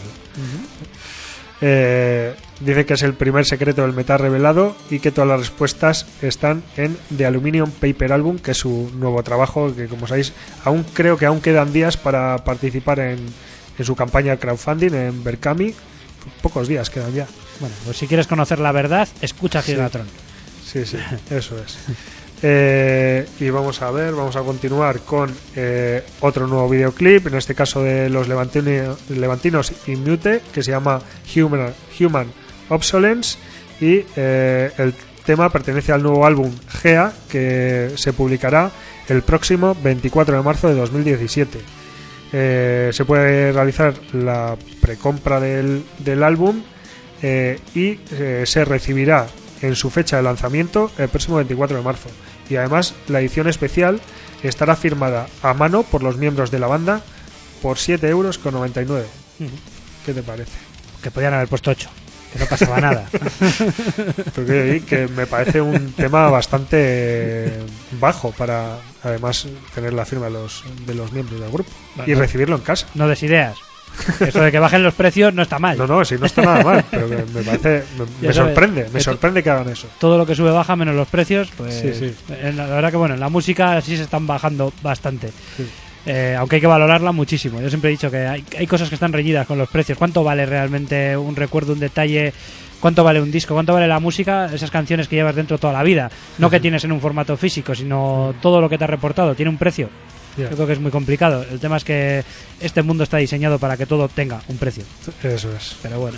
Eh, dice que es el primer secreto del metal revelado y que todas las respuestas están en The Aluminium Paper Album, que es su nuevo trabajo, que como sabéis, aún creo que aún quedan días para participar en, en su campaña de crowdfunding en Berkami. Pocos días quedan ya. Bueno, pues si quieres conocer la verdad, escucha Gigatron. Sí, sí, eso es. Eh, y vamos a ver, vamos a continuar con eh, otro nuevo videoclip, en este caso de los levantino- levantinos Immute, que se llama Human, Human Obsolence, y eh, el tema pertenece al nuevo álbum Gea, que se publicará el próximo veinticuatro de marzo de dos mil diecisiete. Eh, se puede realizar la precompra del, del álbum eh, y eh, se recibirá en su fecha de lanzamiento el próximo veinticuatro de marzo. Y además la edición especial estará firmada a mano por los miembros de la banda por siete euros con noventa y nueve. Ujú. ¿Qué te parece? Que podían haber puesto ocho, que no pasaba nada. Porque que me parece un tema bastante bajo para además tener la firma de los, de los miembros del grupo y Bueno, recibirlo en casa. No des ideas. Eso de que bajen los precios no está mal. No, no, sí, no está nada mal, pero que me parece, me, Ya me sabes, sorprende, me que to- sorprende que hagan eso. Todo lo que sube baja menos los precios, pues Sí, sí. en la la verdad que bueno, en la música sí se están bajando bastante. Sí. Eh, aunque hay que valorarla muchísimo. Yo siempre he dicho que hay, hay cosas que están reñidas con los precios. ¿Cuánto vale realmente un recuerdo, un detalle? ¿Cuánto vale un disco? ¿Cuánto vale la música? Esas canciones que llevas dentro toda la vida. No que tienes en un formato físico, sino todo lo que te ha reportado. Tiene un precio. Ya. Yo creo que es muy complicado. El tema es que este mundo está diseñado para que todo tenga un precio. Eso es. Pero bueno.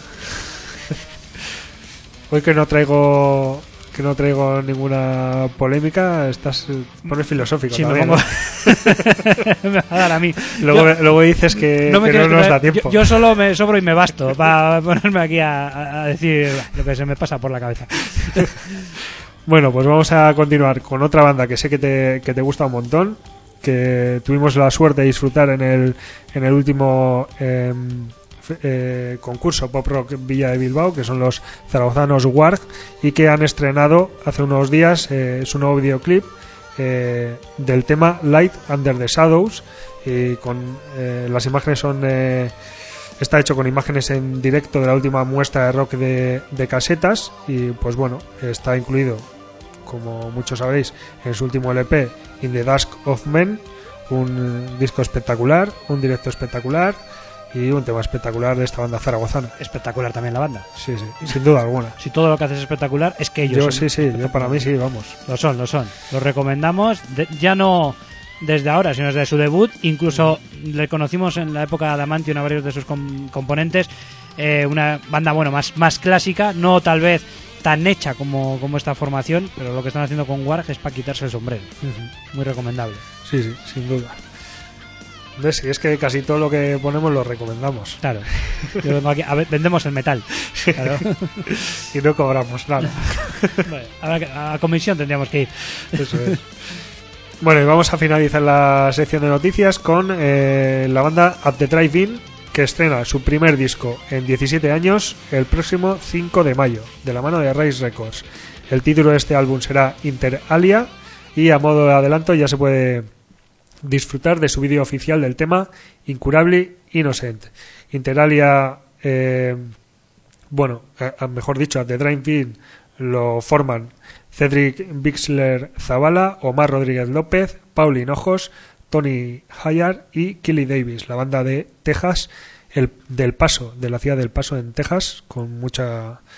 Hoy que no traigo que no traigo ninguna polémica, estás eh, pones filosófico. Sí, me también, pongo... me va a dar a mí. ¿no? Luego, Yo- luego dices que no me que no tienes que nos traer- da tiempo. Yo, yo solo me sobro y me basto para ponerme aquí a, a decir lo que se me pasa por la cabeza. Bueno, pues vamos a continuar con otra banda que sé que te, que te gusta un montón, que tuvimos la suerte de disfrutar en el, en el último eh, f- eh, concurso Pop Rock Villa de Bilbao, que son los zaragozanos Warg, y que han estrenado hace unos días eh, su nuevo videoclip eh, del tema Light Under the Shadows, y con eh, las imágenes son... Eh, está hecho con imágenes en directo de la última muestra de rock de, de casetas, y pues bueno, está incluido, como muchos sabréis, en su último L P In the Dusk of Men, un disco espectacular, un directo espectacular y un tema espectacular de esta banda zaragozana. Espectacular también la banda. Sí, sí, sin duda alguna. Si todo lo que haces es espectacular, es que ellos Yo son sí, sí, yo para mí sí, vamos. Lo son, lo son. Los recomendamos, de- ya no desde ahora, sino desde su debut. Incluso le conocimos en la época de Adamantium a varios de sus com- componentes. Eh, una banda, bueno, más, más clásica, no tal vez tan hecha como, como esta formación, pero lo que están haciendo con Warg es para quitarse el sombrero. Muy recomendable. Sí, sí, sin duda. ¿Ves? Si es que casi todo lo que ponemos lo recomendamos. Claro. Yo vengo aquí, a ver, vendemos el metal. Claro. Y no cobramos nada. Bueno, habrá que- a comisión tendríamos que ir. Eso es. Bueno, y vamos a finalizar la sección de noticias con eh, la banda At the Drive-In, que estrena su primer disco en diecisiete años el próximo cinco de mayo, de la mano de Rise Records. El título de este álbum será Inter Alia, y a modo de adelanto ya se puede disfrutar de su vídeo oficial del tema Incurably Innocent. Inter Alia, eh, bueno, a- a- mejor dicho, At the Drive-In lo forman Cedric Bixler Zavala, Omar Rodríguez López, Paul Hinojos, Tony Hayar y Kelly Davis, la banda de Texas, el, del Paso, de la ciudad del Paso en Texas, con mucha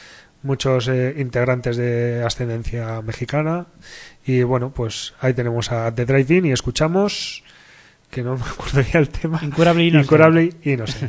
muchos eh, integrantes de ascendencia mexicana. Y bueno, pues ahí tenemos a The Drive-In y escuchamos, que no me acuerdo ya el tema, Incurable Innocent. Incurable Innocent.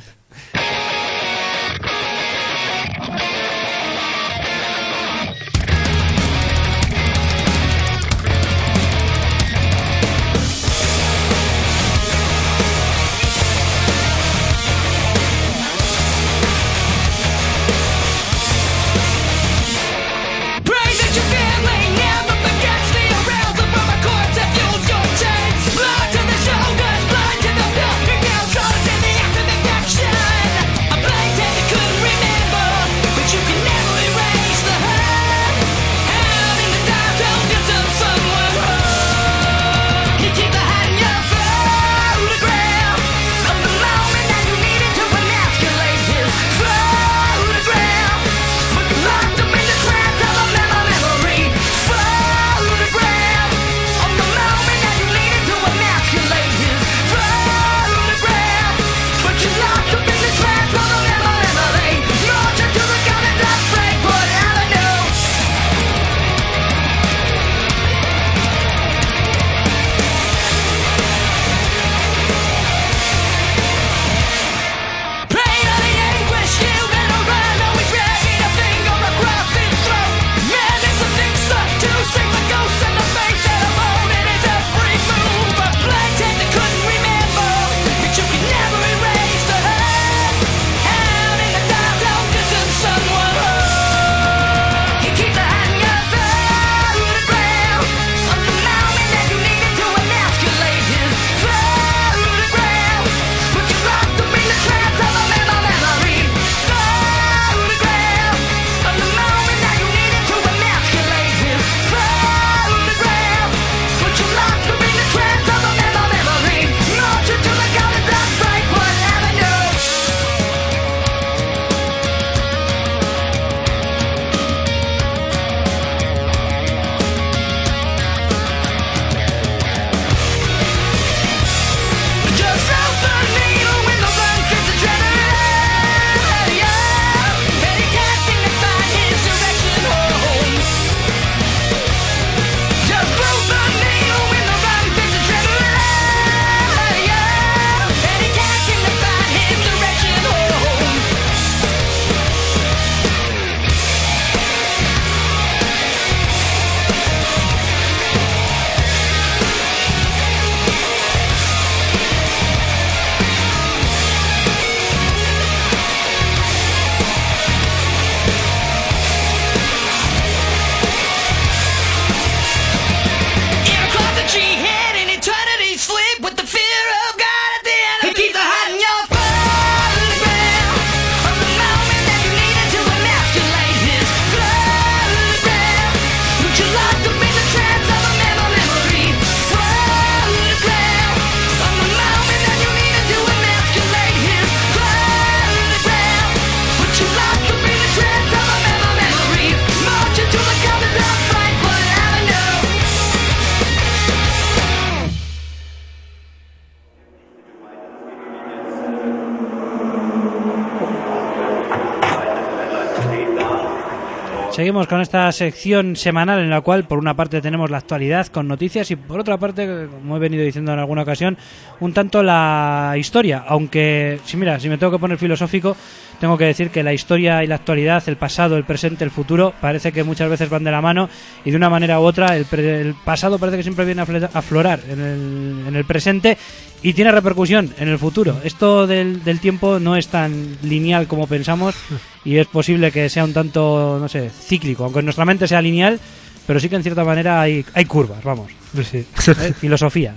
Seguimos con esta sección semanal en la cual por una parte tenemos la actualidad con noticias y por otra parte, como he venido diciendo en alguna ocasión, un tanto la historia, aunque si mira, si me tengo que poner filosófico, tengo que decir que la historia y la actualidad, el pasado, el presente, el futuro, parece que muchas veces van de la mano y de una manera u otra el, pre- el pasado parece que siempre viene a aflorar en el, en el presente y tiene repercusión en el futuro. Esto del, del tiempo no es tan lineal como pensamos y es posible que sea un tanto, no sé, cíclico, aunque en nuestra mente sea lineal, pero sí que en cierta manera hay, hay curvas, vamos. Sí. ¿Eh? Filosofía.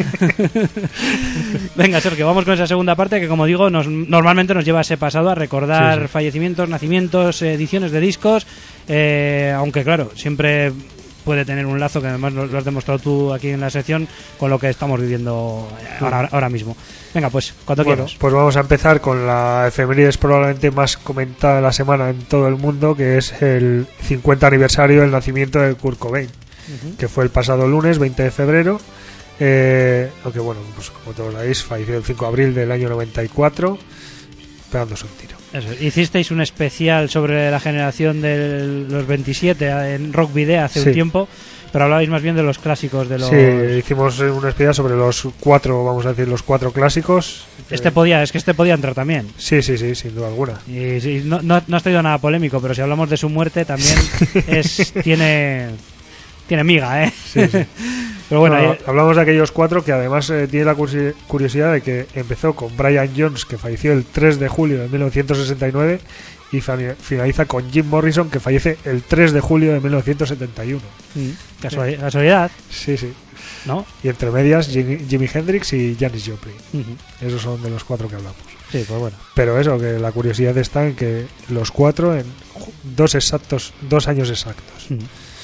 Venga, Sergio, vamos con esa segunda parte que, como digo, nos, normalmente nos lleva a ese pasado a recordar sí, sí. fallecimientos, nacimientos, ediciones de discos, eh, aunque claro, siempre puede tener un lazo, que además lo has demostrado tú aquí en la sección, con lo que estamos viviendo ahora, ahora mismo. Venga, pues, cuando bueno, quieras. Pues vamos a empezar con la efemérides probablemente más comentada de la semana en todo el mundo, que es el cincuenta aniversario del nacimiento de Kurt Cobain, uh-huh. que fue el pasado lunes, veinte de febrero, eh, aunque bueno, pues como todos sabéis, falleció el cinco de abril del año noventa y cuatro, pegándose un tiro. Eso, hicisteis un especial sobre la generación de los veintisiete en Rock Video hace Sí. un tiempo, pero hablabais más bien de los clásicos, de los... Sí, hicimos un especial sobre los cuatro, vamos a decir, los cuatro clásicos. Este Eh, podía, es que este podía entrar también. Sí, sí, sí, sin duda alguna. Y sí, no, no, no has traído nada polémico, pero si hablamos de su muerte también es tiene tiene miga, ¿eh? Sí, sí. Pero bueno, No, ahí- hablamos de aquellos cuatro que además eh, tiene la cursi- curiosidad de que empezó con Brian Jones, que falleció el tres de julio de mil novecientos sesenta y nueve, y fani- finaliza con Jim Morrison, que fallece el tres de julio de mil novecientos setenta y uno. Mm, casua- casualidad, Sí, sí. ¿no? Y entre medias, Jimi, Jimi Hendrix y Janis Joplin. Ujú. Esos son de los cuatro que hablamos. Sí, pues bueno. Pero eso, que la curiosidad está en que los cuatro en ju- dos exactos, dos años exactos. Mm.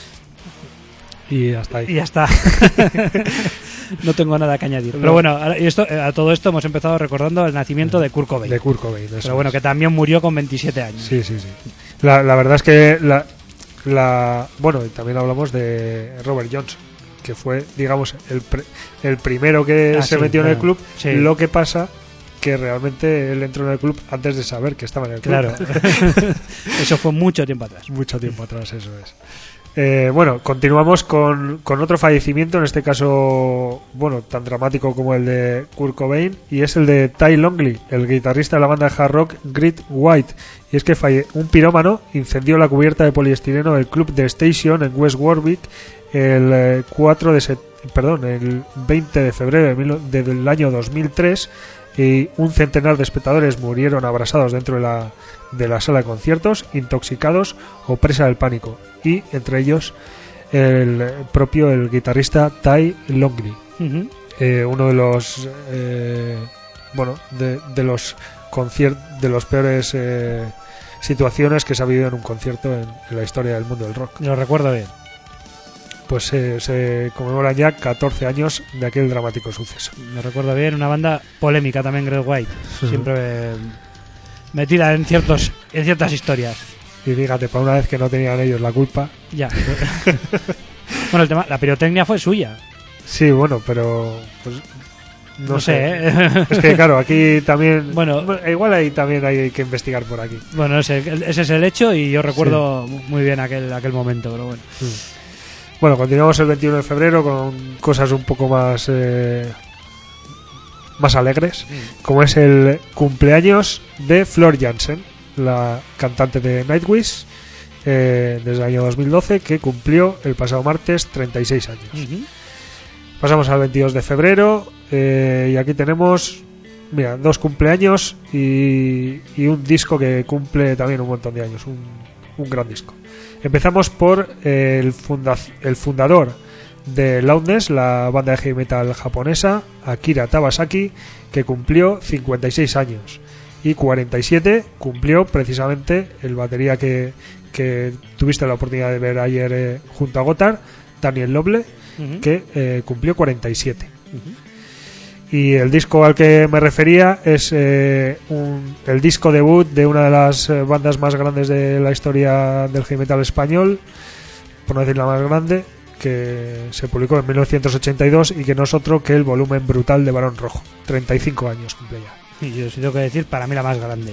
Y hasta ahí. Y ya está. No tengo nada que añadir. Pero No. bueno, ahora- y esto, eh, a todo esto hemos empezado recordando el nacimiento de Kurt Cobain. De Kurt Cobain. eso Pero bueno, es. que también murió con veintisiete años. Sí, sí, sí. La, la verdad es que la, la bueno, y también hablamos de Robert Johnson, que fue, digamos, el, pre- el primero que Ah, se sí, metió en el claro. club. Sí. Lo que pasa que realmente él entró en el club antes de saber que estaba en el club. Claro. Eso fue mucho tiempo atrás. Mucho tiempo atrás, eso es. Eh, bueno, continuamos con, con otro fallecimiento, en este caso, bueno, tan dramático como el de Kurt Cobain, y es el de Ty Longley, el guitarrista de la banda de hard rock Great White. Y es que falle un pirómano incendió la cubierta de poliestireno del club de Station en West Warwick el eh, cuatro de set- perdón, el veinte de febrero de mil- de- del año dos mil tres, y un centenar de espectadores murieron abrasados dentro de la, de la sala de conciertos, intoxicados o presa del pánico, y entre ellos el propio el guitarrista Ty Longley, Ujú. eh, uno de los eh, bueno de, de los concier- de los peores eh, situaciones que se ha vivido en un concierto en, en la historia del mundo del rock. Lo recuerdo bien. Pues eh, se conmemoran ya catorce años de aquel dramático suceso. Me recuerdo bien, una banda polémica también, Great White. Siempre eh, metida en ciertos en ciertas historias. Y fíjate, para una vez que no tenían ellos la culpa. Ya. Bueno, el tema, la pirotecnia fue suya. Sí, bueno, pero pues no, No sé. sé, ¿eh? Es que claro, aquí también. Bueno. igual ahí también hay que investigar por aquí. Bueno, ese, ese es el hecho y yo recuerdo muy bien aquel aquel momento, pero bueno. Bueno, continuamos el veintiuno de febrero con cosas un poco más eh, más alegres, como es el cumpleaños de Floor Jansen, la cantante de Nightwish, eh, desde el año dos mil doce, que cumplió el pasado martes treinta y seis años. Ujú. Pasamos al veintidós de febrero, eh, y aquí tenemos, mira, dos cumpleaños y, y un disco que cumple también un montón de años, un, un gran disco. Empezamos por eh, el, funda- el fundador de Loudness, la banda de heavy metal japonesa, Akira Tawasaki, que cumplió cincuenta y seis años, y cuarenta y siete cumplió precisamente el batería que, que tuviste la oportunidad de ver ayer eh, junto a Gotthard, Daniel Noble, Ujú. que eh, cumplió cuarenta y siete. Y el disco al que me refería es eh, un- el disco debut de una de las eh, bandas más grandes de la historia del heavy metal español, por no decir la más grande, que se publicó en mil novecientos ochenta y dos y que no es otro que el volumen brutal de Barón Rojo. treinta y cinco años cumple ya. Y yo sí tengo que decir, para mí la más grande.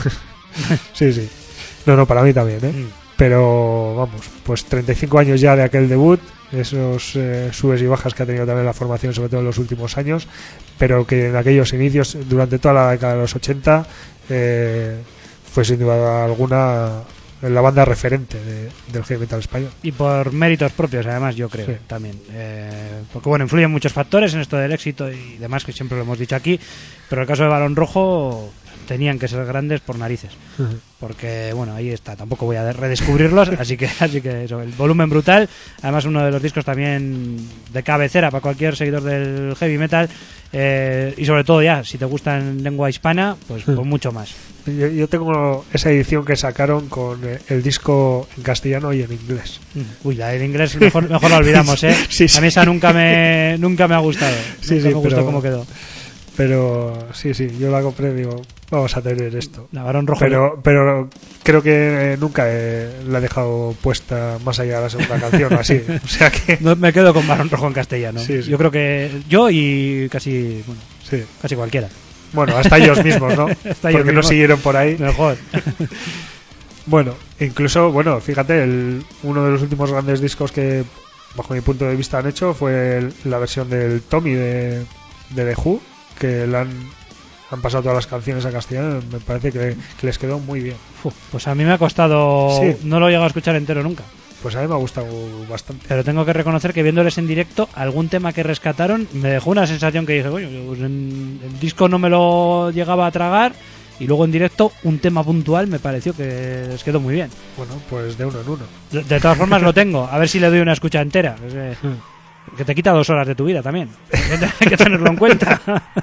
Sí, sí. No, no, para mí también, ¿eh? Mm. Pero vamos, pues treinta y cinco años ya de aquel debut, esos eh, subes y bajas que ha tenido también la formación, sobre todo en los últimos años, pero que en aquellos inicios, durante toda la década de los ochenta, eh, fue sin duda alguna la banda referente de- del heavy metal español. Y por méritos propios, además, yo creo, Sí. también. Eh, porque, bueno, influyen muchos factores en esto del éxito y demás, que siempre lo hemos dicho aquí, pero el caso de Barón Rojo tenían que ser grandes por narices. Porque, bueno, ahí está, tampoco voy a redescubrirlos, así que así que eso, el volumen brutal, además uno de los discos también de cabecera para cualquier seguidor del heavy metal, eh, y sobre todo ya, si te gusta en lengua hispana, pues, pues mucho más. Yo, yo tengo esa edición que sacaron con eh, el disco en castellano y en inglés. Uy, la del inglés mejor, mejor la olvidamos, ¿eh? Sí, sí. A mí esa nunca me, nunca me ha gustado. Sí, nunca sí, me gustó pero- cómo quedó. Pero sí, sí, yo la compré y digo, vamos a tener esto. La Barón Rojo. Pero, pero creo que eh, nunca eh, la he dejado puesta más allá de la segunda canción o así. O sea que. No, me quedo con Barón Rojo en castellano. Sí, sí. Yo creo que yo y casi, bueno, Sí. casi cualquiera. Bueno, hasta ellos mismos, ¿no? Hasta ellos Porque no mismos. siguieron por ahí. Mejor. Bueno, incluso, bueno, fíjate, el, uno de los últimos grandes discos que, bajo mi punto de vista, han hecho fue el- la versión del Tommy de, de The Who, que le han, han pasado todas las canciones a castellano. Me parece que, que les quedó muy bien. Uf, pues a mí me ha costado... Sí. No lo he llegado a escuchar entero nunca. Pues a mí me ha gustado bastante. Pero tengo que reconocer que viéndoles en directo, algún tema que rescataron me dejó una sensación que dije, coño, pues en el disco no me lo llegaba a tragar y luego en directo un tema puntual me pareció que les quedó muy bien. Bueno, pues de uno en uno. De, de todas formas lo tengo, a ver si le doy una escucha entera. Es que, que te quita dos horas de tu vida también. Hay que tenerlo en cuenta.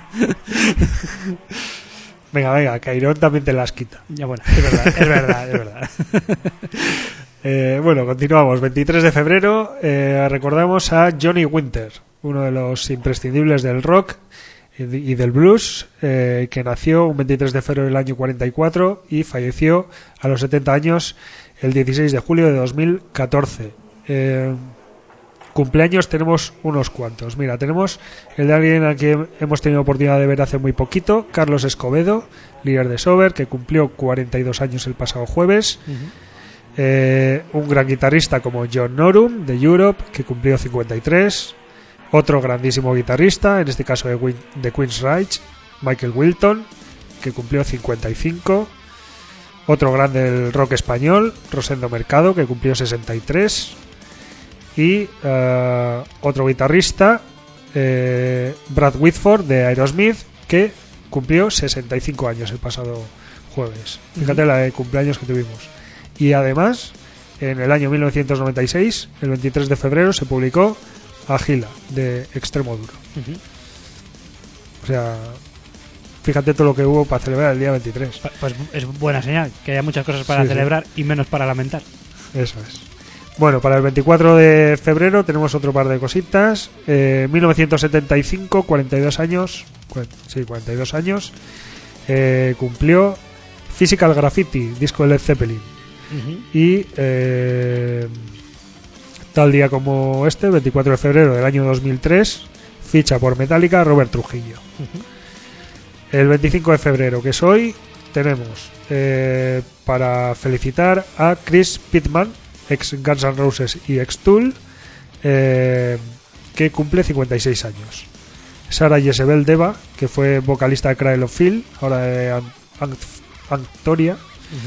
Venga, venga, que Iron también te las quita. Ya bueno, es verdad, es verdad, es verdad. Eh, bueno, continuamos. veintitrés de febrero, eh, recordamos a Johnny Winter, uno de los imprescindibles del rock y de- y del blues, eh, que nació un veintitrés de febrero del año cuarenta y cuatro y falleció a los setenta años el dieciséis de julio de dos mil catorce. Eh, cumpleaños tenemos unos cuantos. Mira, tenemos el de alguien a quien hemos tenido oportunidad de ver hace muy poquito, Carlos Escobedo, líder de Sober, que cumplió cuarenta y dos años el pasado jueves. Eh, un gran guitarrista como John Norum de Europe, que cumplió cincuenta y tres. Otro grandísimo guitarrista, en este caso de, Win- de Queensryche, Michael Wilton, que cumplió cincuenta y cinco. Otro grande del rock español, Rosendo Mercado, que cumplió sesenta y tres. Y eh, otro guitarrista, eh, Brad Whitford de Aerosmith, que cumplió sesenta y cinco años el pasado jueves. Fíjate la de cumpleaños que tuvimos. Y además, en el año mil novecientos noventa y seis, el veintitrés de febrero, se publicó Agila, de Extremo Duro. O sea, fíjate todo lo que hubo para celebrar el día veintitrés. Pues es buena señal, que haya muchas cosas para Sí, sí. celebrar y menos para lamentar. Eso es. Bueno, para el veinticuatro de febrero tenemos otro par de cositas. Eh, mil novecientos setenta y cinco, cuarenta y dos años. cua- Sí, cuarenta y dos años. Eh, cumplió Physical Graffiti, disco de Led Zeppelin. Y eh, tal día como este, veinticuatro de febrero del año dos mil tres, ficha por Metallica Robert Trujillo. El veinticinco de febrero, que es hoy, tenemos eh, para felicitar a Chris Pittman, ex Guns N' Roses y ex Tool, eh, que cumple cincuenta y seis años. Sarah Jezebel Deva, que fue vocalista de Cradle of Filth, ahora de Ant- Ant- Antoria,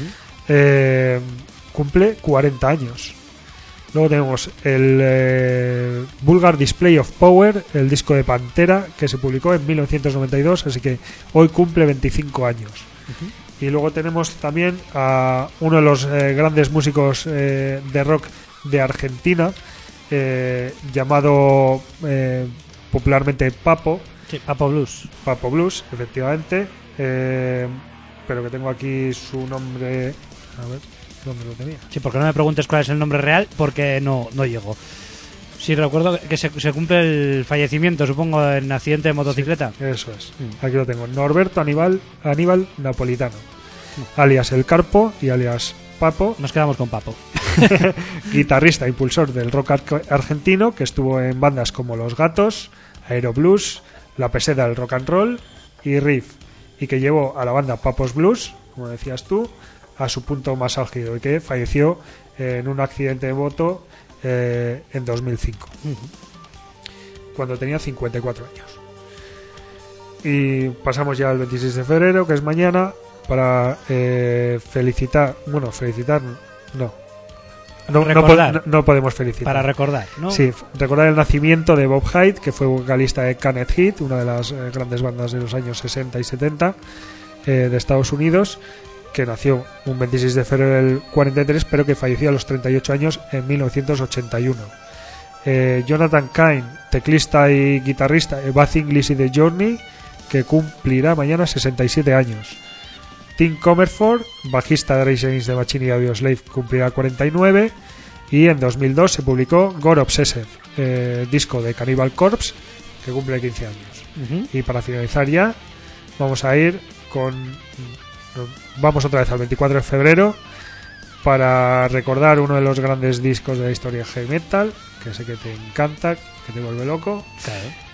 eh, cumple cuarenta años. Luego tenemos el eh, Vulgar Display of Power, el disco de Pantera, que se publicó en mil novecientos noventa y dos, así que hoy cumple veinticinco años. Y luego tenemos también a uno de los eh, grandes músicos eh, de rock de Argentina, eh, llamado eh, popularmente Papo. Sí, Papo Blues. Papo Blues, efectivamente. Eh, pero que tengo aquí su nombre. A ver, ¿dónde lo tenía? Sí, porque no me preguntes cuál es el nombre real, porque no, no llego. Sí, recuerdo que se, se cumple el fallecimiento, supongo, en accidente de motocicleta. Eso es. Aquí lo tengo. Norberto Aníbal, Aníbal Napolitano. Alias El Carpo y alias Papo. Nos quedamos con Papo. Guitarrista e impulsor del rock ar- argentino, que estuvo en bandas como Los Gatos, Aeroblues, La Peseda del Rock and Roll y Riff, y que llevó a la banda Papos Blues, como decías tú, a su punto más álgido, y que falleció en un accidente de moto eh, en dos mil cinco, cuando tenía cincuenta y cuatro años. Y pasamos ya al veintiséis de febrero, que es mañana, para eh, felicitar, bueno, felicitar, no. No, no, Recordar. po- no- no podemos felicitar. Para recordar, ¿no? Sí, f- recordar el nacimiento de Bob Hyde, que fue vocalista de Canned Heat, una de las eh, grandes bandas de los años sesenta y setenta eh, de Estados Unidos, que nació un veintiséis de febrero del cuarenta y tres, pero que falleció a los treinta y ocho años en mil novecientos ochenta y uno. Eh, Jonathan Cain, teclista y guitarrista de Bad English y The Journey, que cumplirá mañana sesenta y siete años. Tim Comerford, bajista de Rage Against the Machine y Audioslave, cumplirá cuarenta y nueve. Y en dos mil dos se publicó Gore Obsessive, eh, disco de Cannibal Corpse, que cumple quince años. Ujú. Y para finalizar ya, vamos a ir con... Vamos otra vez al veinticuatro de febrero para recordar uno de los grandes discos de la historia heavy metal, que sé que te encanta, que te vuelve loco. Claro.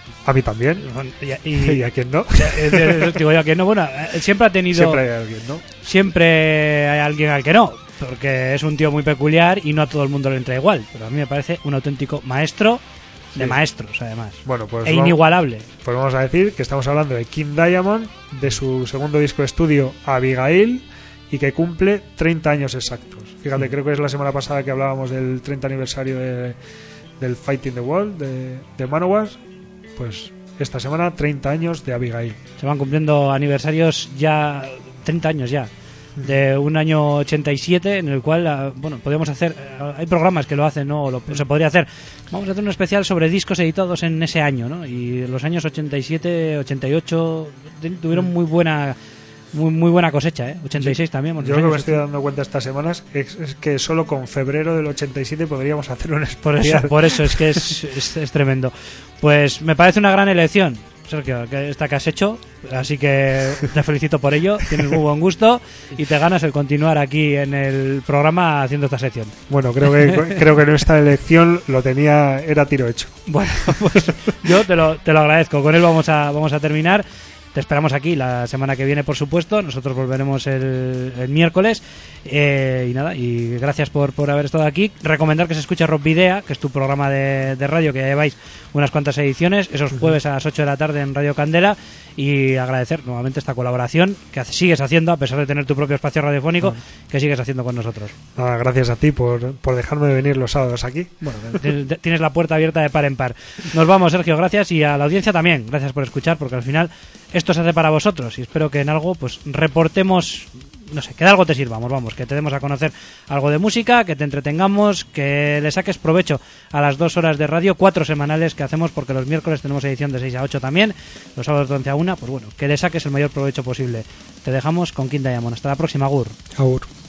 A mí también. Y, y, ¿Y a quién no? Digo yo, ¿a quién no? Bueno, siempre ha tenido... Siempre hay alguien, ¿no? Siempre hay alguien al que no, porque es un tío muy peculiar y no a todo el mundo le entra igual. Pero a mí me parece un auténtico maestro de sí. maestros, además. Bueno, pues e vamos, inigualable. Pues vamos a decir que estamos hablando de King Diamond, de su segundo disco de estudio, Abigail, y que cumple treinta años exactos. Fíjate, sí. creo que es la semana pasada que hablábamos del treinta aniversario de, del Fighting the World, de, de Manowar. Pues esta semana treinta años de Abigail. Se van cumpliendo aniversarios ya, treinta años ya, de un año ochenta y siete en el cual, bueno, podríamos hacer, hay programas que lo hacen, ¿no? Lo, se podría hacer. Vamos a hacer un especial sobre discos editados en ese año, ¿no? Y los años ochenta y siete, ochenta y ocho tuvieron muy buena... Muy, muy buena cosecha, ¿eh? ochenta y seis también. Yo lo que me estoy dando cuenta estas semanas es, es que solo con febrero del ochenta y siete podríamos hacer un especial. Por eso, por eso es que es, es, es tremendo. Pues me parece una gran elección, Sergio, que esta que has hecho. Así que te felicito por ello. Tienes muy buen gusto y te ganas el continuar aquí en el programa haciendo esta sección. Bueno, creo que creo que en esta elección lo tenía, era tiro hecho. Bueno, pues yo te lo, te lo agradezco. Con él vamos a, vamos a terminar. Te esperamos aquí la semana que viene, por supuesto. Nosotros volveremos el, el miércoles. Eh, y nada, y gracias por, por haber estado aquí. Recomendar que se escuche Rock Video, que es tu programa de, de radio, que ya lleváis unas cuantas ediciones, esos jueves a las ocho de la tarde en Radio Candela. Y agradecer nuevamente esta colaboración que sigues haciendo, a pesar de tener tu propio espacio radiofónico, uh-huh. que sigues haciendo con nosotros. Ah, gracias a ti por, por dejarme venir los sábados aquí. Bueno, tienes la puerta abierta de par en par. Nos vamos, Sergio, gracias, y a la audiencia también. Gracias por escuchar, porque al final esto se hace para vosotros y espero que en algo pues reportemos, no sé, que de algo te sirvamos, vamos, que te demos a conocer algo de música, que te entretengamos, que le saques provecho a las dos horas de radio, cuatro semanales que hacemos, porque los miércoles tenemos edición de seis a ocho también, los sábados de once a una, pues bueno, que le saques el mayor provecho posible. Te dejamos con King Diamond. Hasta la próxima, Agur. Agur.